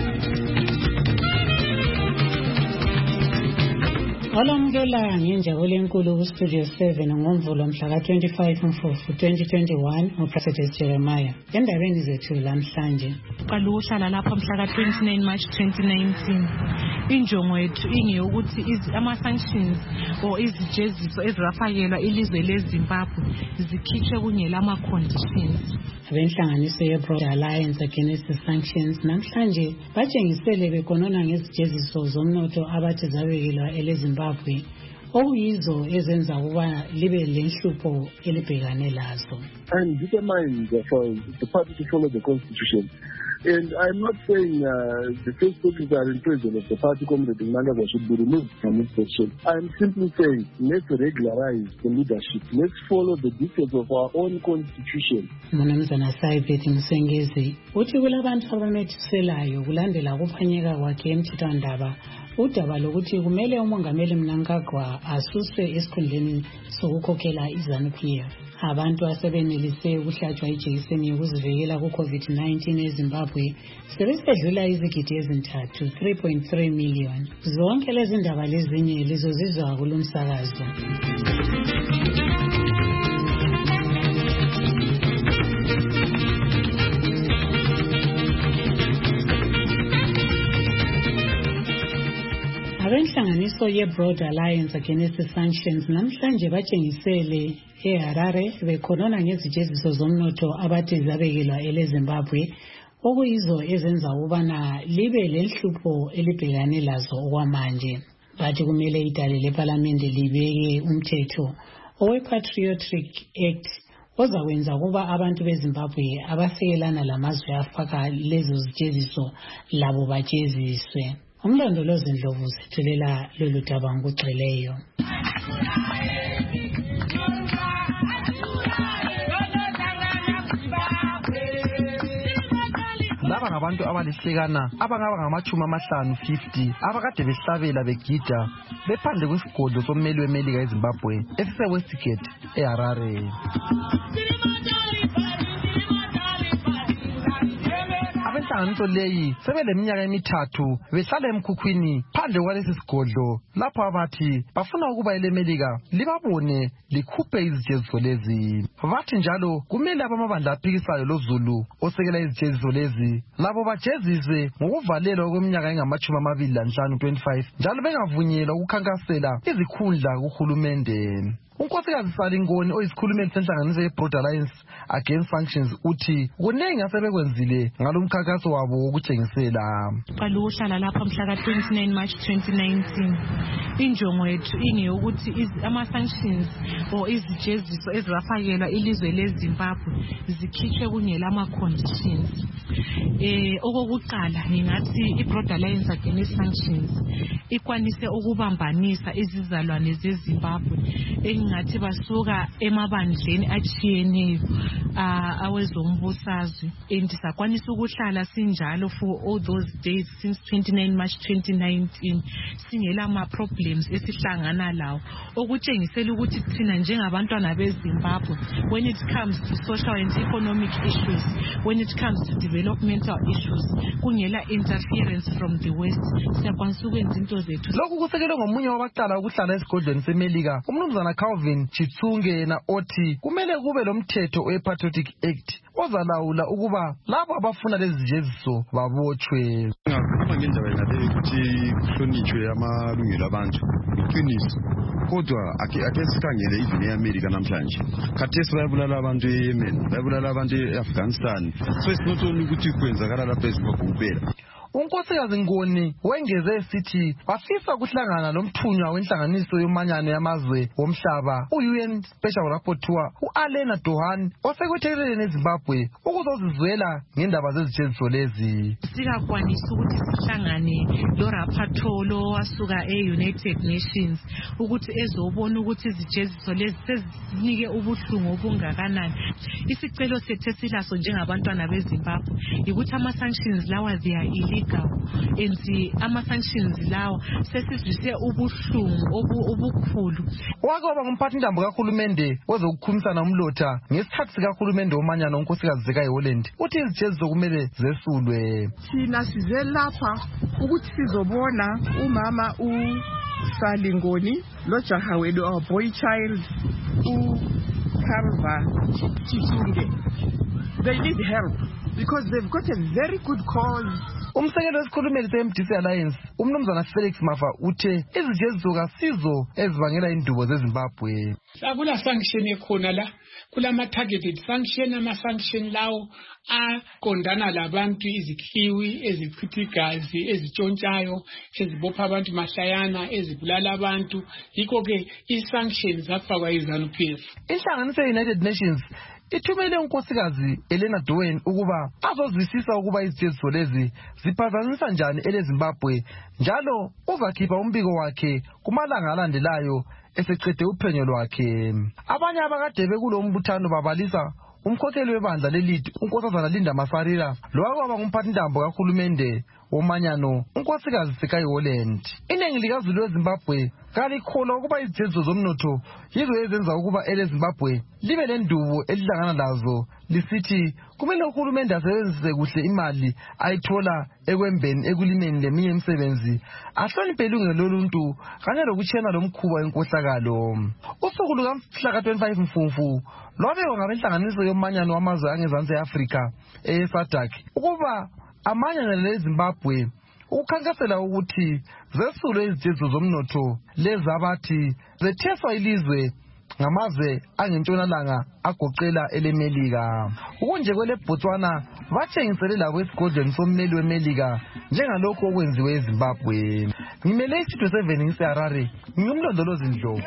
Olomkela ngenjabulo enkulu ku Studio seven ngomvulo mhla ka twenty-five Mfumfu twenty twenty-one ngoPresident Jeremiah. Endabeni zethu lamhlanje qala uhlala lapha mhla ka twenty-nine March twenty nineteen. Injongo yethu ingeyokuthi ama-sanctions or izijeziso ezirafakelwa ilizwe leZimbabwe zikhitshwe kungela ama-conditions. Abenhlanganiso ye-Broad Alliance Against the Sanctions namhlanje batshengisele bekhonona ngezijeziso zomnotho abathi zabekelwa eleZimbabwe okuyizo ezenza ukuba libe lenhlupho elibhekane lazo. And determined for the party to follow the constitution. And I'm not saying uh, the first secretary and president of the party, Comrade Mnangagwa, should be removed from his position. I'm simply saying, let's regularize the leadership. Let's follow the dictates of our own constitution. Mnumzana Saibet Msengezi uthi kulabantu abamethiselayo kulandela kuphanyeka kwakhe emthethwandaba udaba lokuthi kumele umongameli Mnangagwa asuswe esikhundleni sokukhokhela iZANU-P F. Abantu asebenelise ukuhlatshwa ijekiseni yokuzivikela ku COVID nineteen eZimbabwe sebesedlula izigidi ezintathu three point three million. Zonke lezi ndaba lezinye lizozizwa kulomsakazo. Abenhlanganiso ye-Broad Alliance Against the Sanctions namhlanje batshengisele eHarare bekhonona ngezijeziso zomnotho abathi zabekelwa eleZimbabwe okuyizo ezenza ukubana libe lenhlupho elibhekane lazo okwamanje. Bathi kumele idale leParliament libeke umthetho owe-Patriotic Act ozakwenza kuba abantu beZimbabwe abasekelana lamazwe afaka lezo zijeziso labo bajeziswe. Umlondolozi Ndlovu sithulela lolu daba ngokugcweleyo. Laba ngabantu abalihlekana abangaba ngamachumi amahlanu fifty abakade behlabela begida bephandle kwesigodlo sommeli weMelika eZimbabwe esise Westgate eHarare. Inhlanganiso leyi sebeleminyaka emithathu behlala emkhukhwini phandle kwalesi sigodlo lapho abathi bafuna ukuba eleMelika libabone likhuphe izijeziso lezi. Bathi njalo kumele abamabandla aphikisayo loZulu osekela izijeziso lezi labo bajeziswe ngokuvalelwa kweminyaka engamachumi amabili lanhlanu twenty-five njalo bengavunyelwa ukukhankasela izikhundla kuhulumende. Unkosikazi Salingoni oyisikhulumeli senhlanganiso ye-Broad Alliance Against Sanctions uthi kuningi asebekwenzile ngalomkhankaso wabo wokutshengisela. Qala uhlala lapha mhla ka twenty-nine March twenty nineteen. Injongo yethu ingeyokuthi ama-sanctions or izijeziso ezirafakelwa ilizwe leZimbabwe zikhitshwe kungela ama-conditions. Eh okokuqala ngingathi i-Broad Alliance Against Sanctions ikwanise ukubambanisa izizalwane zeZimbabwe engathi basuka emabandleni achiyeneyo awezombusazwe and sakwanisa ukuhlala sinjalo for all those days since twenty-nine March twenty nineteen singela ama problems esihlangana lawo okutshengisela ukuthi thina njengabantwana beZimbabwe when it comes to social and economic issues, when it comes to developmental issues, kungela interference from the West. Siyakwanisa ukwenza into zethu. Lokhu kusekelwe ngomunye wabaqala ukuhlala esigodlweni seMelika umnumzana Calvin Chitsunge na othi kumele kube lomthetho wePatriotic Patriotic Act ozalawula ukuba labo abafuna lezi jeziso babotshwe. Ngakhuluma ngendaba yale ukuthi kuhlonitshwe amalungelo abantu iqiniso kodwa ake ake sikhangele even eAmerica namhlanje khathesi bayabulala abantu eYemen bayabulala abantu eAfghanistan so it's not only ukuthi kwenzakala lapha eZimbabwe kuphela. Unkosikazi Ngoni wengeze esithi bafisa ukuhlangana lomthunywa wenhlanganiso yomanyano yamazwe womhlaba u-U N Special Rapporteur u-Alena Dohan osekwethekelele neZimbabwe ukuzozizwela ngendaba zezijeziso lezi. Sikakwanisa ukuthi sihlangane lo rapporteur lo wasuka e-United Nations ukuthi ezobona ukuthi izijeziso lezi sezinike ubuhlungu obungakanani. Isicelo sethu silaso njengabantwana beZimbabwe ukuthi ama-sanctions lawa they are illegal and ama-sanctions lawa sesizwise ubuhlungu obukhulu. Wake waba ngumphathintambo kahulumende wezokukhulumisana umlotha ngesikhathi sikahulumende womanyano unkosikazi Zeka Holland uthi izijeziso kumele zesulwe. Thina size lapha ukuthi sizobona umama uSally Ngoni lo jaha wethu our boy child uKarva Chitunge. They need help because they've got a very good cause. Umsekelo wesikhulumeli se-M D C Alliance umnumzana Felix Mafa uthe izijeziso kasizo ezibangela indubo zeZimbabwe. Akula sanction ekhona la kulama targeted sanction ama sanction lawo aqondana labantu izikhiwi ezichitha igazi ezitshontshayo ezibopha abantu mahlayana ezibulala abantu yikho ke i-sanctions zafakwa izanu P F. Inhlanganiso ye-United Nations ithumele unkosikazi Elena Dohan ukuba azozwisisa ukuba izijeziso lezi ziphazamisa njani eleZimbabwe njalo uzakhipha umbiko wakhe kumalanga alandelayo eseqede uphenyo lwakhe. Abanye abakade bekulo mbuthano babalisa umkhokheli webandla lelidi unkosazana Linda Masarira lowakwaba ngumphathintambo kahulumende womanyano unkosikazi Zeka Holland. Iningi likazulu weZimbabwe kalikholwa ukuba izijeziso zomnotho yizo ezenza ukuba eleZimbabwe libe lendubo elihlangana lazo lisithi kumele uhulumende asebenzise kuhle imali ayithola ekwembeni ekulimeni leminye imisebenzi ahloniphe ilungelo loluntu kanye lokutshena lomkhuba wenkohlakalo. Usuku lukamhla ka twenty-five Mfumfu lwabekwa ngabenhlanganiso yomanyano wamazwe angezansi e-Afrika e-SADC ukuba amanyano leZimbabwe ukukhankasela ukuthi zesulwe izijeziso zomnotho lezi abathi zetheswa ilizwe ngamazwe angentshonalanga agoqela eleMelika. Okunje kwele Botswana bathengisele labo esigodlweni sommeli weMelika njengalokho okwenziwe eZimbabwe. Ngimele isitho seven ngiseHarare ngimlondolozi Ndlovu.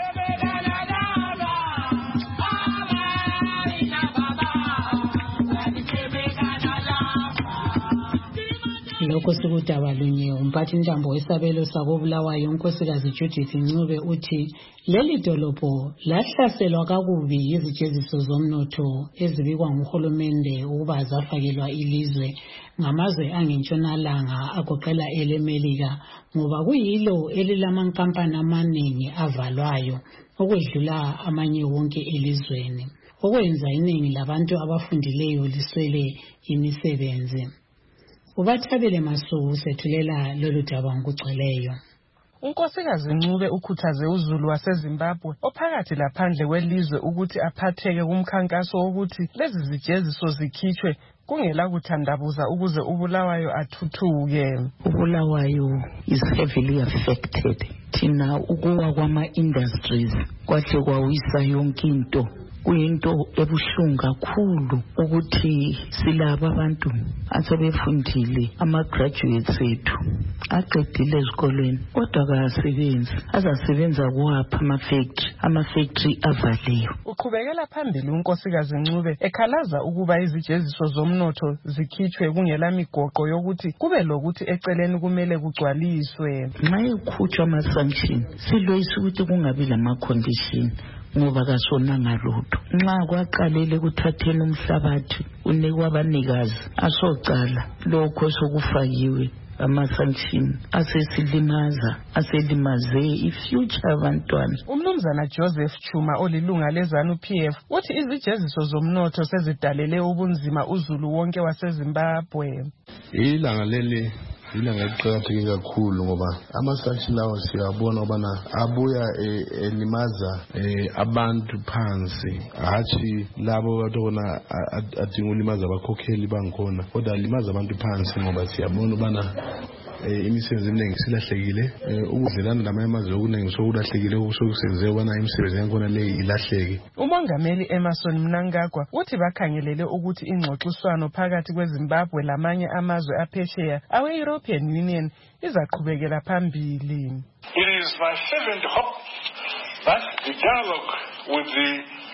Lokho sikudaba lunye umphathintambo wesabelo sakobulawayo unkosikazi Judith Ncube uthi leli dolobho lahlaselwa kakubi yizijeziso zomnotho ezibikwa nguhulumende ukuba zafakelwa ilizwe ngamazwe angentshonalanga agoqela eleMelika ngoba kuyilo elilamankampani amaningi avalwayo okwedlula amanye wonke elizweni okwenza iningi labantu abafundileyo liswele imisebenzi. Ubathabele Masuku sethulela lolu daba ngokugcweleyo. Unkosikazi Ncube ukhuthaze uZulu waseZimbabwe ophakathi laphandle kwelizwe ukuthi aphatheke kumkhankaso wokuthi lezi zijeziso zikhitshwe kungela kuthandabuza ukuze uBulawayo athuthuke. uBulawayo is heavily affected. Thina ukuwa kwama-industries kwahle kwawisa yonke into. Kuyinto ebuhlungu kakhulu ukuthi silaba abantu asebefundile ama-graduates ethu aqedile ezikolweni kodwa akasebenzi azasebenza kuwaphi ama-factory ama-factory avaliwe. Uqhubekela phambili unkosikazi Ncube ekhalaza ukuba izijeziso zomnotho zikhitshwe kungela migoqo yokuthi kube lokuthi eceleni kumele kugcwaliswe. Nxa ekhutshwa ama-sanction siloyisa ukuthi kungabi lama-condition ngoba kasonanga lutho. Nxa kwaqalele kuthatheni umhlabathi unikwa abanikazi asocala lokho sokufakiwe ama-sanction asesilimaza aselimaze i-future abantwana. Umnumzana Joseph Chuma olilunga lezanu P F uthi izijeziso zomnotho sezidalele ubunzima uZulu wonke waseZimbabwe. Ilanga leli ilanga eliqakatheke kakhulu ngoba ama-sanction lawo siyabona ubana abuya elimaza abantu phansi, hatshi labo batona adinga ulimaza abakhokheli bangikhona, kodwa limaza abantu phansi ngoba siyabona ubana imisebenzi eminingi silahlekile, ubudlelwane namanye amazwe okuningi sokulahlekile, sokusenze ubana imisebenzi yakhona le ilahleke. Umongameli Emmerson Mnangagwa uthi bakhangelele ukuthi ingxoxiswano phakathi kweZimbabwe lamanye amazwe aphesheya awe-European Union izaqhubekela phambili. It is my fervent hope that the dialogue with the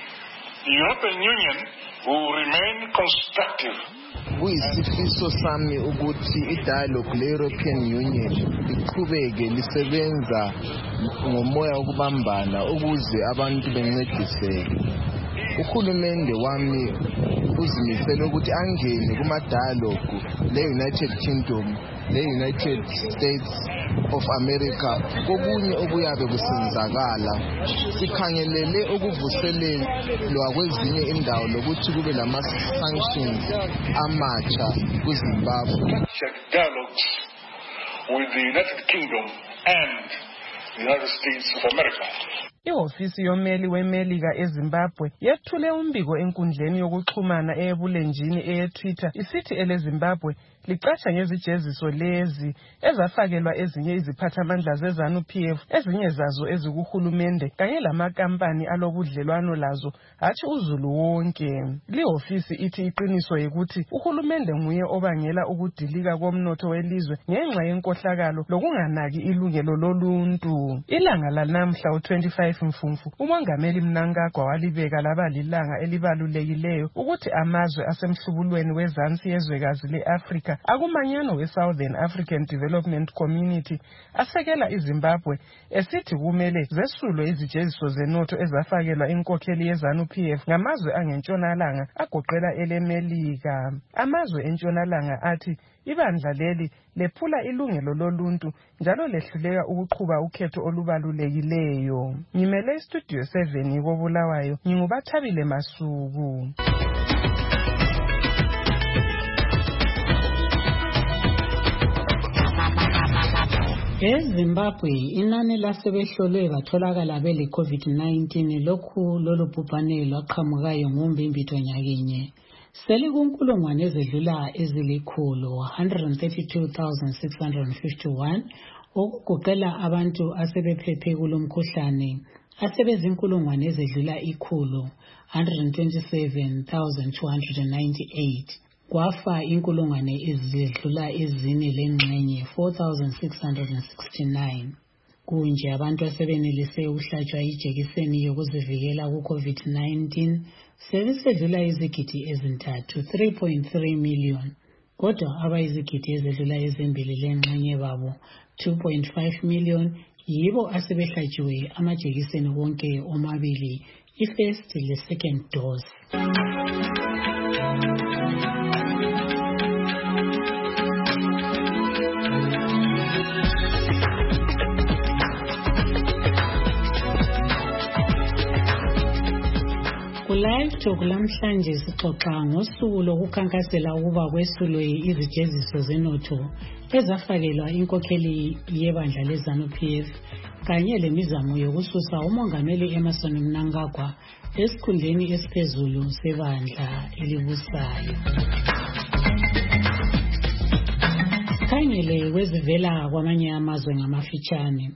European Union will remain constructive. Kuyisifiso sami ukuthi i-dialogue le-European Union iqhubeke lisebenza ngomoya wokubambana ukuze abantu bencediseke. Uhulumende wami uzimisele ukuthi angene kuma-dialogue le-United Kingdom, le-United States of America, kokunye okuyabe kusenzakala. Sikhangelele ukuvuselelwa kwezinye indawo lokuthi kube lama-sanctions amatsha kuZimbabwe. Dialogues with the United Kingdom and the United States of America. Ihofisi yomeli weMelika eZimbabwe yethule umbiko enkundleni yokuxhumana eyebulenjini eye-Twitter isithi eleZimbabwe licatsha ngezijeziso lezi ezafakelwa ezinye iziphathamandla ze-ZANU-P F, ezinye zazo ezikuhulumende kanye lamakampani alobudlelwano lazo, hatshi uzulu wonke. Lihofisi ithi iqiniso yikuthi uhulumende nguye obangela ukudilika komnotho welizwe ngenxa yenkohlakalo lokunganaki ilungelo loluntu. Ilanga lanamhla u-twenty-five Mfumfu, umongameli Mnangagwa walibeka laba lilanga elibalulekileyo ukuthi amazwe asemhlubulweni wezansi yezwekazi le-Afrika akumanyano we-Southern African Development Community asekela iZimbabwe, esithi kumele zesulwe izijeziso zenotho ezafakelwa inkokheli ye-ZANU-P F ngamazwe angentshonalanga agoqela eleMelika. Amazwe entshonalanga athi ibandla leli lephula ilungelo loluntu njalo lehluleka ukuqhuba ukhetho olubalulekileyo. Ngimele istudio seven koBulawayo, ngingubathabile Masuku. EZimbabwe inani lasebehlolwe batholakala bele COVID nineteen lokhu lolu bhubhane lwaqhamukayo ngoMbimbitho nyakenye selikunkulungwane ezedlula ezilikhulu one hundred thirty-two thousand six hundred fifty-one okugoqela abantu asebephephe kulomkhuhlane asebezinkulungwane ezedlula ikhulu one hundred twenty-seven thousand two hundred ninety-eight. Kwafa inkulungwane ezidlula ezine lengxenye four thousand six hundred sixty-nine. Kunje abantu asebenelise ukuhlatshwa ijekiseni yokuzivikela ku-COVID nineteen sebesedlula izigidi ezintathu three point three million. Kodwa abayizigidi ezedlula ezimbili lengxenye babo two point five million yibo asebehlatshiwe amajekiseni wonke omabili, i-first le-second dose. Live Talk lamhlanje sixoxa ngosuku lokukhankasela ukuba kwesulwe izijeziso zenotho ezafakelwa inkokheli yebandla le-ZANU-P F kanye lemizamo yokususa umongameli Emmerson Mnangagwa esikhundleni esiphezulu sebandla elibusayo. Khangele kwezivela kwamanye amazwe ngamafitshane.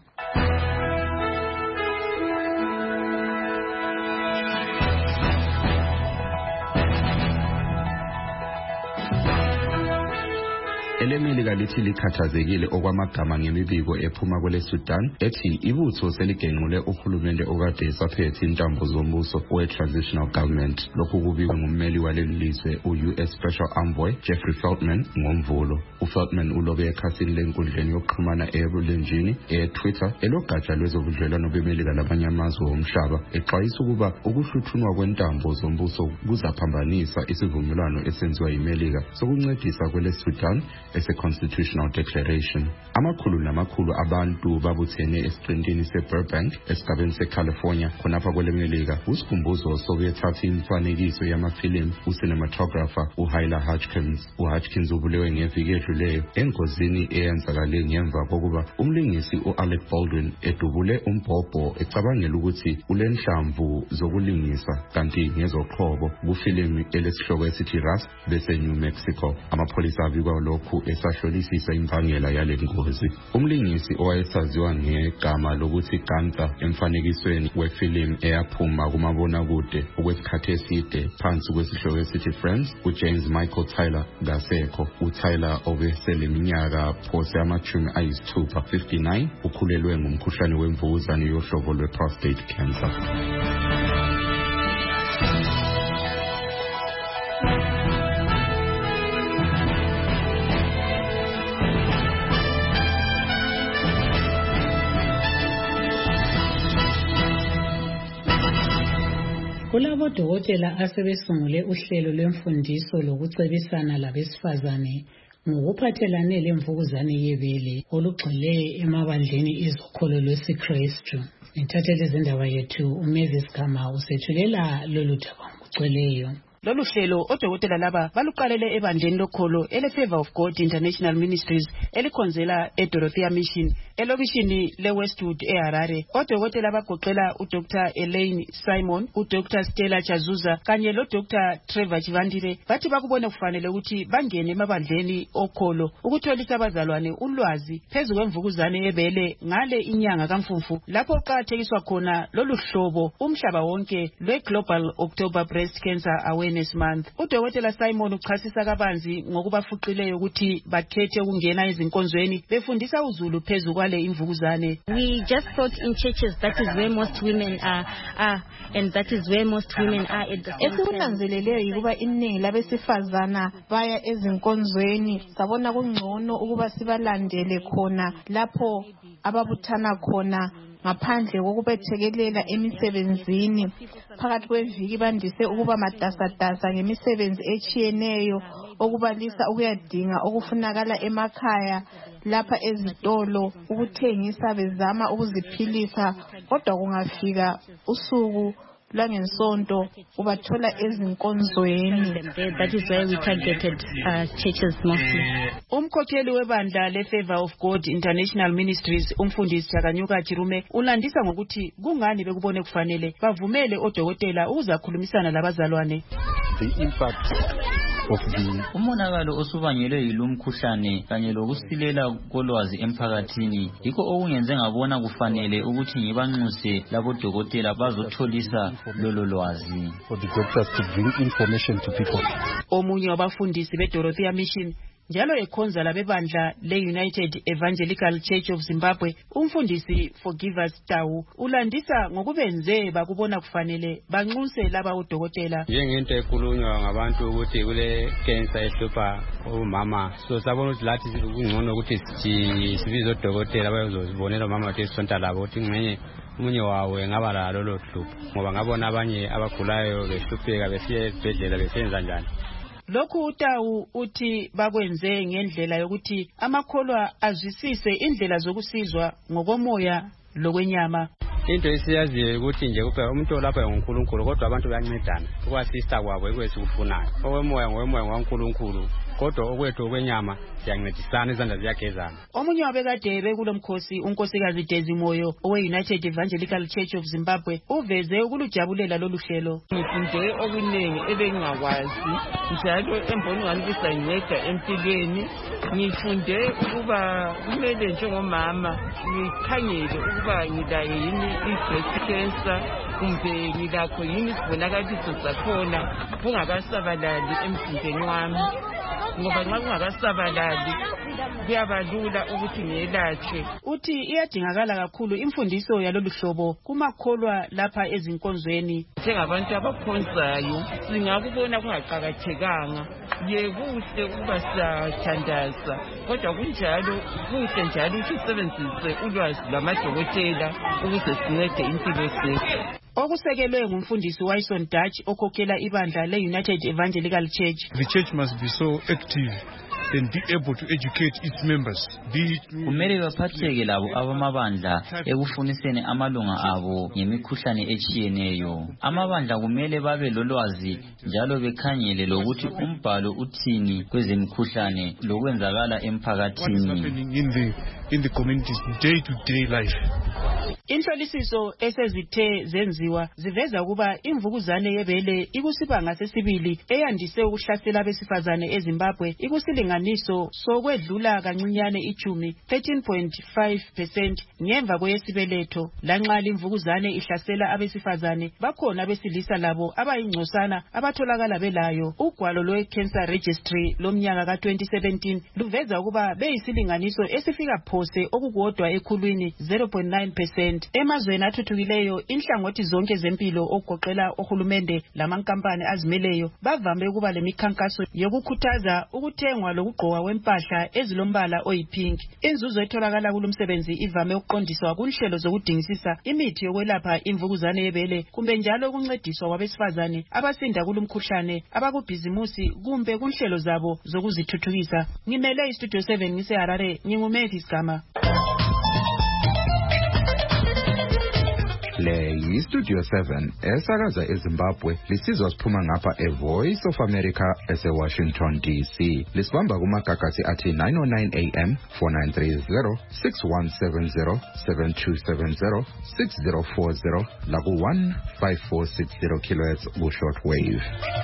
EleMelika lithi likhathazekile okwamagama ngemibiko ephuma kwele Sudan ethi ibutho seligenqule uhulumende okade esaphethe intambo zombuso we-transitional government. Lokhu kubikwe ngummeli waleli lizwe u-U S Special Envoy Jeffrey Feltman ngomvulo. UFeltman ulobe ekhasini lenkundleni yokuxhumana ebulenjini e-Twitter elogatsha lwezobudlelwano beMelika lamanye amazwe omhlaba exwayisa ukuba ukuhluthunwa kwentambo zombuso kuzaphambanisa isivumelwano esenziwa yiMelika sokuncedisa kwele Sudan as a constitutional declaration. Amakhulu namakhulu abantu babuthene esiqintini seBurbank esigabeni seCalifornia khonapha kweleMelika usikhumbuzo sokuyethatha imifanekiso yamafilimu ucinematographer uHyla Hutchins. uHutchins ubulewe ngeviki edlule oguquleyo engozini eyenzakale ngemva kokuba umlingisi u-Alec Baldwin edubule umbhobho ecabangela ukuthi ulenhlamvu zokulingisa kanti ngezoqhobo kufilimu elesihloko esithi Rust bese New Mexico. Amapholisa abikwa lokhu esahlolisisa imbangela yale ngozi. Umlingisi owayesaziwa ngegama lokuthi Gunther emfanekisweni wefilimu eyaphuma kumabonakude okwesikhathi eside phansi kwesihloko esithi Friends, uJames Michael Tyler kasekho. uTyler obeseleminyaka phose amachumi ayisithupha fifty-nine ukhulelwe ngumkhuhlane wemvukuzane yohlobo lwe-prostate cancer. Kulabo dokotela asebesungule uhlelo lwemfundiso lokucebisana labesifazane ngokuphathelane lemvukuzane yebele olugxile emabandleni izokholo lwesiKristu. Ngithathele izindaba yethu uMavis Gama usethulela lolu daba ngokugcweleyo. Lolu hlelo odokotela laba baluqalele ebandleni lokholo ele-Favor of God International Ministries elikhonzela eDorothea Mission elokishini leWestwood eHarare. Odokotela bagoqela uDr Elaine Simon, uDr Stella Chazuza kanye loDr Trevor Chivandile bathi bakubone kufanele ukuthi bangene emabandleni okholo ukutholisa abazalwane ulwazi phezu kwemvukuzane yebele ngale inyanga kaMfumfu lapho kuqakathekiswa khona lolu hlobo umhlaba wonke lwe-Global October Breast Cancer Awareness Month. Udokotela Simon uchasisa kabanzi ngokubafuqileyo ukuthi bakhethe ukungena ezinkonzweni befundisa uzulu phezu kwale imvukuzane. We just thought in churches that is where most women are, are and that is where most women are at the same time. Esikunanzeleleyo yikuba iningi labesifazana baya ezinkonzweni, sabona kungcono ukuba sibalandele khona lapho ababuthana khona ngaphandle kokubethekelela emisebenzini. Phakathi kweviki bandise ukuba matasatasa ngemisebenzi echiyeneyo okubalisa ukuyadinga okufunakala emakhaya lapha ezitolo ukuthengisa bezama ukuziphilisa, kodwa kungafika usuku langensonto ubathola ezinkonzweni. That is why we targeted uh, churches mostly. Umkhokheli webandla le-Favor of God International Ministries umfundisi Jakanyuka Chirume ulandisa ngokuthi kungani bekubone kufanele bavumele odokotela ukuzakhulumisana labazalwane. The impact of the umonakalo osubangelwe yilomkhuhlane kanye lokusilela kolwazi emphakathini yikho okungenze ngabona kufanele ukuthi ngibanxuse labo dokotela bazotholisa lolo lwazi. For the doctors to bring information to people. Omunye wabafundisi beDorothea Mission njalo ekhonza labebandla le-United Evangelical Church of Zimbabwe umfundisi Forgivers Tau ulandisa ngokubenze bakubona kufanele banxuse laba udokotela. Njengento ekhulunywa ngabantu ukuthi kule cancer ehlupha umama, so sabona ukuthi lathi kungcono ukuthi sibize odokotela bayozibonela umama ukuthi isonta labo ukuthi ngcenye umunye wawo engaba lalo lo hlupho ngoba ngabona abanye abagulayo behlupheka besiya esibhedlela besenza njani. Lokhu uTawu uthi bakwenze ngendlela yokuthi amakholwa azwisise indlela zokusizwa ngokomoya lokwenyama. Into esiyaziyo ukuthi nje kuphela umuntu lapha nguNkulunkulu kodwa abantu bayancedana ukwasista kwabo ekwesikufunayo. Okwemoya ngowemoya ngoNkulunkulu kodwa okwethu okwenyama siyancedisana izandla ziyagezana. Omunye wabekade bekulo mkhosi unkosikazi Dezi Moyo owe-United Evangelical Church of Zimbabwe uveze ukulujabulela lolu hlelo. Ngifunde okuningi ebengingakwazi njalo emboni ngani nginceda empilweni. Ngifunde ukuba kumele njengomama ngikhangele ukuba ngilayo yini i-breast cancer kumbe ngilakho yini isibonakaliso sakhona kungakasabalali emzimbeni wami. Ngoba nxa kungakasabalali kuyabalula ukuthi ngelatshwe. Uthi iyadingakala kakhulu imfundiso yalolu hlobo kumakholwa lapha ezinkonzweni. Njengabantu abakhonzayo singakubona kungaqakathekanga. Ye kuhle ukuba siyathandaza kodwa kunjalo kuhle njalo ukuthi sisebenzise ulwazi lwamadokotela ukuze sincede impilo zethu. Okusekelwe ngumfundisi Wyson Dutch okhokhela ibandla le-United Evangelical Church. The church must be so active and be able to educate its members. Kumele baphatheke labo abamabandla ekufuniseni amalunga abo ngemikhuhlane echiyeneyo. Amabandla kumele babe lolwazi njalo bekhanyele lokuthi umbhalo uthini kwezemikhuhlane lokwenzakala emphakathini. In the communities day to day life. Inhlolisiso esezithe zenziwa ziveza ukuba imvukuzane yebele ikusibanga sesibili eyandise ukuhlasela abesifazane eZimbabwe ikusilinganiso sokwedlula kancinyane ichumi thirteen point five percent ngemva kweyesibeletho. Lanxa imvukuzane ihlasela abesifazane bakhona besilisa labo abayingcosana abatholakala belayo. Ugwalo lwe Cancer Registry lomnyaka ka twenty seventeen luveza ukuba beyisilinganiso esifika phose okukodwa ekhulwini zero point nine percent. Emazweni athuthukileyo inhlangothi zonke zempilo okugoqela ohulumende lamankampani azimeleyo bavame ukuba lemikhankaso yokukhuthaza ukuthengwa lokugqoka kwempahla ezilombala oyipink. Inzuzo etholakala kulomsebenzi ivame ukuqondiswa kunhlelo zokudingisisa imithi yokwelapha imvukuzane yebele kumbe njalo ukuncediswa kwabesifazane abasinda kulumkhuhlane abakubhizimusi kumbe kunhlelo zabo zokuzithuthukisa. Ngimele iStudio seven ngise Harare, nginguMethi Sigama. Le yiStudio seven esakaza eZimbabwe lisizwa siphuma ngapha eVoice of America eseWashington D C. Lisibamba kumagagasi athi nine oh nine A M, four nine three zero, six one seven zero, seven two seven zero, six zero four zero laku one five four six zero kilohertz ku-shortwave.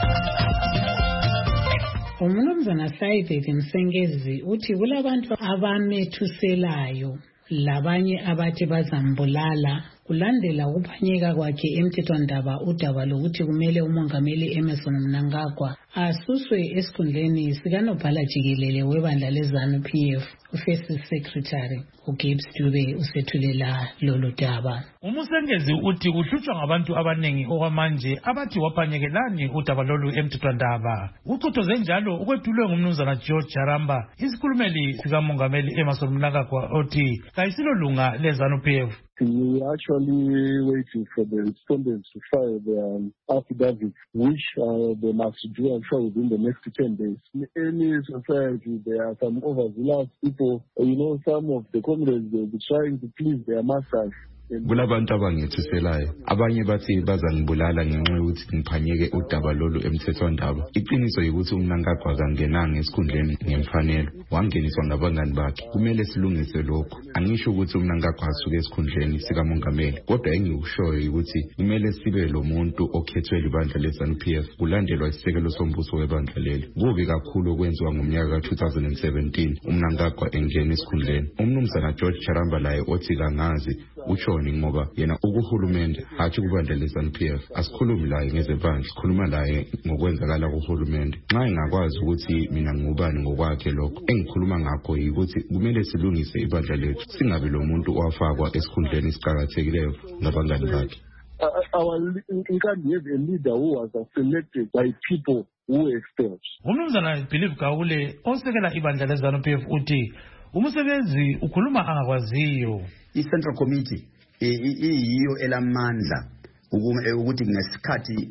Umnumzana Saifethi Msengezi uthi kulabantu abamethuselayo labanye abathi bazambulala kulandela ukuphanyeka kwakhe emthethwandaba udaba lokuthi kumele umongameli Emmerson Mnangagwa asuswe esikhundleni sikanobhala jikelele webandla leZANU P F. First Secretary uGibbs Dube usethulela lolu daba. Umusengezi uthi kuhlutshwa ngabantu abanengi okwamanje abathi waphanyekelani udaba lolu emthethwandaba. Ucothoze njalo ukwethulwe ngumnumzana George Jaramba, isikhulumeli sikamongameli Emmerson Mnangagwa othi kayisilolunga leZANU P F. We are actually waiting for the respondents to file their um, affidavits, which uh, they must do, I'm sure, within the next ten days. In any society, there are some overzealous people. You know, some of the comrades, they'll be trying to please their masters. Kulabantu abangethuselayo abanye bathi bazangibulala ngenxa yokuthi ngiphanyeke udaba lolu emthethwandaba. Iqiniso ukuthi uMnangagwa kangenanga esikhundleni ngemfanelo, wangeniswa ngabangani bakhe. Kumele silungise lokho. Angisho ukuthi uMnangagwa asuke esikhundleni sikamongameli, kodwa engikushoyo ukuthi kumele sibe lo muntu okhethwe libandla leZANU P F kulandelwa isisekelo sombuso webandla leli. Kubi kakhulu okwenziwa ngomnyaka ka two thousand seventeen uMnangagwa engena esikhundleni. Umnumzana George Charamba laye othi kangazi uchoni ngoba yena ukuhulumende hathi kubandla leZANU P F. Asikhulumi laye ngezebandla, sikhuluma laye ngokwenzakala kuhulumende. Nxa engakwazi ukuthi mina ngubani ngokwakhe lokho, engikhuluma ngakho yikuthi kumele silungise ibandla lethu, singabe lo muntu owafakwa esikhundleni siqhakathekileyo ngabangani bakhe. Our we can't have a leader who was selected by people who expelled. Umnumzana Believe Gawule osekela ibandla leZANU P F uthi umusebenzi ukhuluma angakwaziyo. I-Central Committee iyiyo elamandla ukuthi ngesikhathi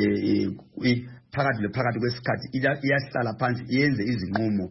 phakathi lephakathi kwesikhathi iyahlala phansi iyenze izinqumo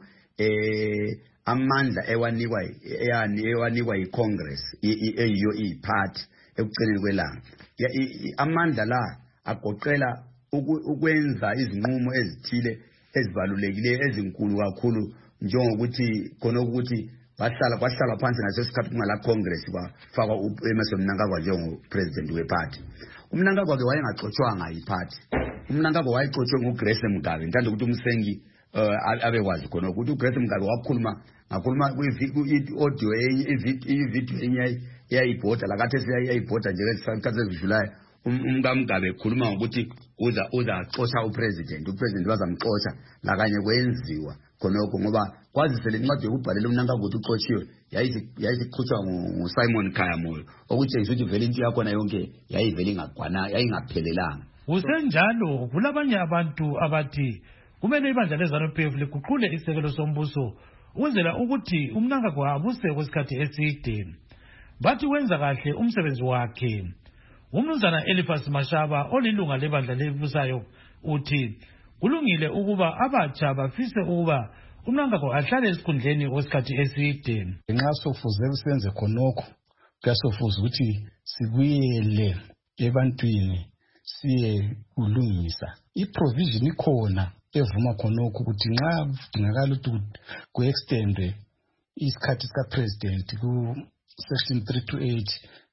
amandla ewanikwa ewanikwa yiCongress eyiyo iparty ekucineni kwelanga. Amandla la agoqela ukwenza izinqumo ezithile ezibalulekile ezinkulu kakhulu njengokuthi khona ukuthi bahlala bahlala phansi ngasesikhathi kungala Congress kwafakwa uEmmerson Mnangagwa njengopresident weparty. UMnangagwa ke wayengaxotshwanga yiparty. UMnangagwa wayexotshwe nguGrace Mugabe. Ngithanda ukuthi umsengi abekwazi khona ukuthi uGrace Mugabe wakhuluma ngakhuluma kwi-audio i-video enye eyayibhoda lakathi siyayibhoda nje ngesikhathi sezidlulayo. UMnangagwa ekhuluma ukuthi uza uza axotsha upresident upresident bazamxotsha lakanye kwenziwa khonoko ngoba kwazisele incwadi yokubhalela uMnangagwa ukuthi uxotshiwe yayiziqhutshwa nguSimon Khayamoyo okutshengisa ukuthi vele into yakho na yonke yayivele ingagwana yayingaphelelanga. Kusenjalo kulabanye abantu abathi kumele ibandla leZANU P F liguqule isekelo sombuso ukwenzela ukuthi uMnangagwa abuse kwesikhathi eside. Bathi wenza kahle umsebenzi wakhe. Umnumzana Eliphas Mashaba olilunga lebandla lebusayo uthi kulungile ukuba abatsha bafise ukuba uMnangagwa ahlale esikhundleni osikhathi eside. Nxa sofuze usenze khonokho kuyasofuza ukuthi sibuyele ebantwini siye kulungisa. I-provision ikhona evuma khonokho ukuthi nxa kudingakala ukuthi ku-extendwe isikhathi sika-president ku-section three to eight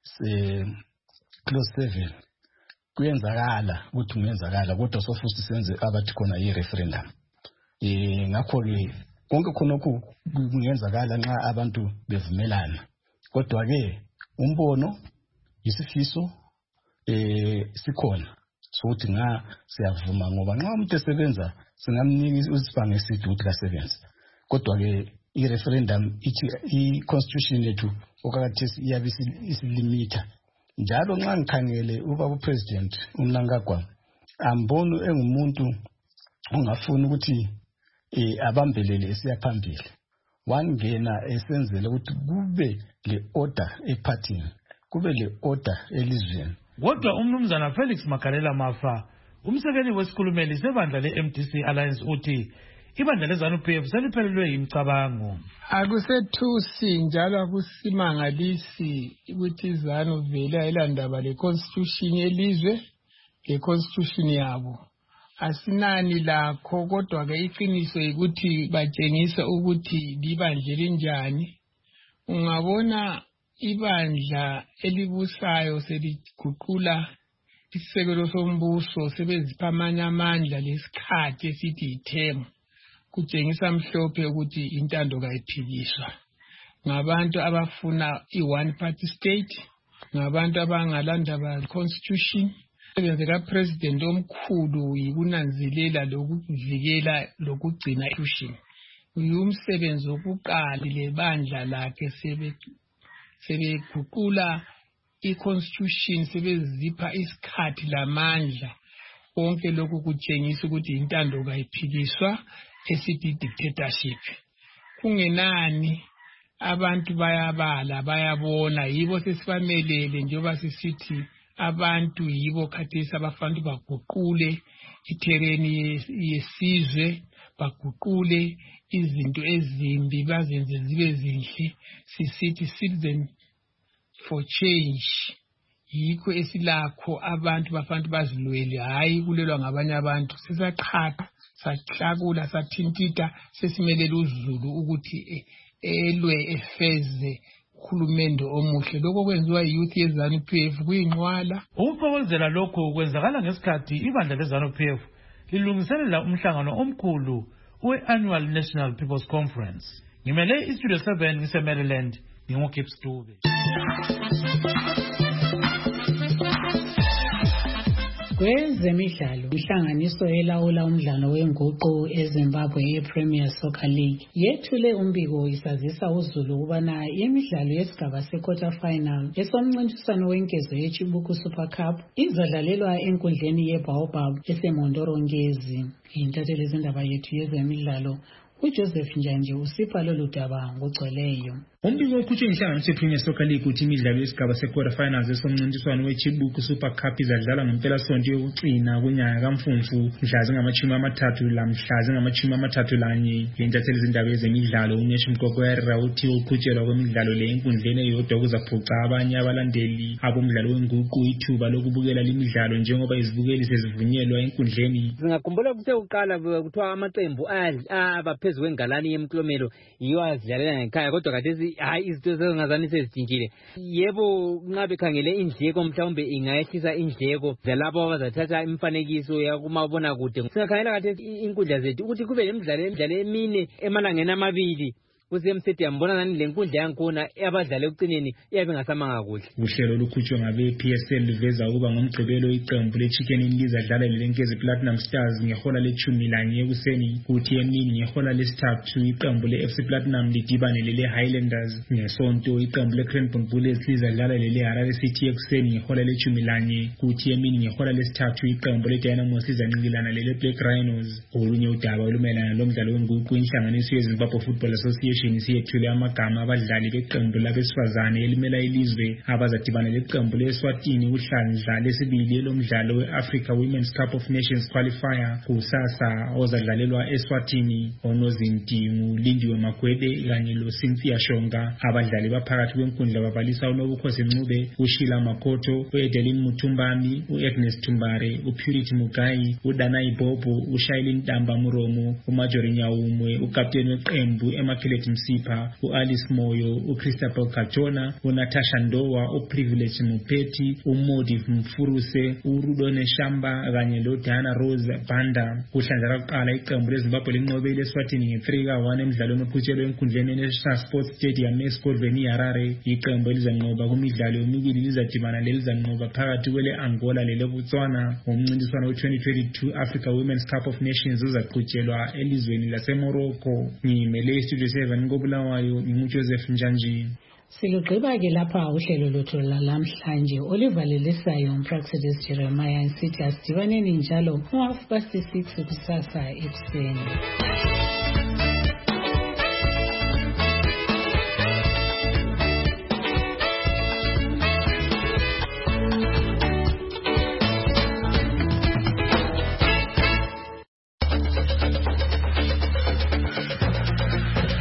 clause seven kuyenzakala ukuthi kungenzakala kodwa sofuthi senze abathi khona i-referendum. Eh ngakho-ke konke khonokho kungenzakala nxa abantu bevumelana. Kodwa-ke umbono isifiso eh sikhona sokuthi nga siyavuma ngoba nxa umuntu esebenza singamnika isibanga esithi ukuthi kasebenze. Kodwa-ke i-referendum ithi i-constitution yethu okakathesi iyabe isilimita. Njalo nxa ngikhangele ubaba upresident uMnangagwa ambona engumuntu ongafuni ukuthi eh abambelele esiyaphambili. Wangena esenzele ukuthi kube le order epartini, kube le order elizweni. Kodwa umnumzana Felix Makalela Mafa, umsekeli wesikhulumeli sebandla le-M D C Alliance uthi ibandla leZANU-P F seliphelelwe yimicabango. Akusethusi njalo akusimangalisi ukuthi iZANU vele ayilandaba le-constitution yelizwe, le-constitution yabo. Asinani lakho kodwa-ke iqiniso ukuthi batshengisa ukuthi libandla linjani. Ungabona ibandla elibusayo seliguqula isisekelo sombuso sebezipha amanye amandla lesikhathi esithi ithemu. Kutshengisa mhlophe ukuthi intando kayiphikiswa. Ngabantu abafuna i-one party state, ngabantu abangalandaba constitution. Umsebenzi kaPresident omkhulu yikunanzelela lokuvikela lokugcina i-constitution. Uyumsebenzi wokuqala lebandla lakhe sebe sebeguqula i-constitution sebezipha isikhathi lamandla. Konke lokhu kutshengisa ukuthi intando kayiphikiswa esithi dictatorship. Kungenani abantu bayabala bayabona yibo sesibamelele njengoba sisithi abantu yibo khathesi abafanele baguqule itereni yesizwe, baguqule izinto ezimbi bazenze zibe zinhle. Sisithi citizen for change. Yikho esilakho abantu bafanele bazilwele hayi kulelwa ngabanye abantu. Sisaqhatha sahlakula sathintita sesimelele uZulu ukuthi elwe efeze ukhulumende omuhle. Lokho kwenziwa youth yeZANU-P F kuyinqwala. Ukuqokozela lokho kwenzakala ngesikhathi ibandla leZANU-P F lilungiselela umhlangano omkhulu we-Annual National People's Conference. Ngimele iStudio seven ngise-Maryland, nginguGibbs Dube. Kwezemidlalo, inhlanganiso elawula umdlalo wenguqu eZimbabwe ye-Premier Soccer League yethule umbiko isazisa uZulu ukubana imidlalo yesigaba se-quarter final esomncintiswano wenkezo yeChibuku Super Cup izadlalelwa enkundleni yeBaobab eseMondorongezi. Intatheli zindaba yethu yezemidlalo uJoseph Njanje usipha lolu daba ngogcweleyo. Umbiko okhutshwe yinhlanganiso yePremier Soccer League uthi imidlalo yesigaba se-quarter finals esomncintiswano weChibuku Super Cup izadlalwa ngempelasonto yokugcina kunyaka kaMfumfu mhla zingamachumi amathathu lamhla zingamachumi amathathu lanye. Intatheli zindaba yezemidlalo uNesh Mkokwera uthi ukuqhutshelwa kwemidlalo le enkundleni eyodwa kuzaphuca abanye abalandeli abomdlalo wenguqu ithuba lokubukela limidlalo njengoba izibukeli sezivunyelwa enkundleni. Singakhumbula kuseqala kuthiwa amaqembu abaphezu kwengalani yemklomelo yiyo azidlalela ngekhaya kodwa khathesi hayi izinto zengazani sezitshintshile. Yebo nxa bekhangele indleko mhlawumbe ingayehlisa indleko zalabo abazathatha imifanekiso yakumabona kude. Singakhangela khathesi inkundla zethu ukuthi kube lemidlalo emidlalo emine emalangeni amabili kuSem Stadium bona nani lenkundla yankhona abadlala ekucineni iyabe ngasamanga kuhle. Uhlelo olukhutshwe ngabe P S L liveza ukuba ngomgqibelo iqembu leChicken lizadlala leNkezi Platinum Stars ngehola lechumi lanye ekuseni, kuthi emini ngehola lesithathu iqembu le-F C Platinum lidibane lele-Highlanders. Ngesonto iqembu le-Cranbourne Bullets lizadlala lele-Harare City ekuseni ngehola lechumi lanye, kuthi emini ngehola lesithathu iqembu le-Dynamos lizancikilana lele-Black Rhinos. Olunye udaba olumayelana lomdlalo wenguqu inhlanganiso yeZimbabwe Football Association Constitution siyethule amagama abadlali beqembu labesifazane elimela ilizwe abazadibana leqembu leSwatini kuhlandla lesibili elomdlalo we-Africa Women's Cup of Nations qualifier kusasa ozadlalelwa eSwatini. Onozinti nguLindiwe Magwede kanye loCynthia Shonga. Abadlali baphakathi kwenkundla babalisa uNobukhosi Ncube, uShila Makoto, uEdelin Mutumbami, uAgnes Tumbare, uPurity Mugai, uDana Ibobo, uShailin Damba Muromo, uMajori Nyawumwe, ukapteni weqembu eMakilet Msipha, uAlice Moyo, uChristopher Kachona, uNatasha Ndowa, uPrivilege Mupeti, uModi Mfuruse, uRudone Shamba kanye loDiana Rose Banda. Kuhlandla lokuqala iqembu leZimbabwe linqobe leSwatini nge-three ka one emidlalweni oqhutshelwe enkundleni yeNational Sports Stadium eSkolveni Harare. Iqembu elizanqoba kumidlalo emibili lizadibana lelizanqoba phakathi kwele Angola leleBotswana. Umncintiswano we-twenty twenty-two Africa Women's Cup of Nations uzaqhutshelwa elizweni laseMorocco. Ngimele iStudio seven koBulawayo, nginguJoseph Njanji. Silugqiba-ke lapha uhlelo lwethu lalamhlanje olivalelisayo uMpraxedis Jeremiah sithi asidibaneni njalo ngo-half past six kusasa ekuseni.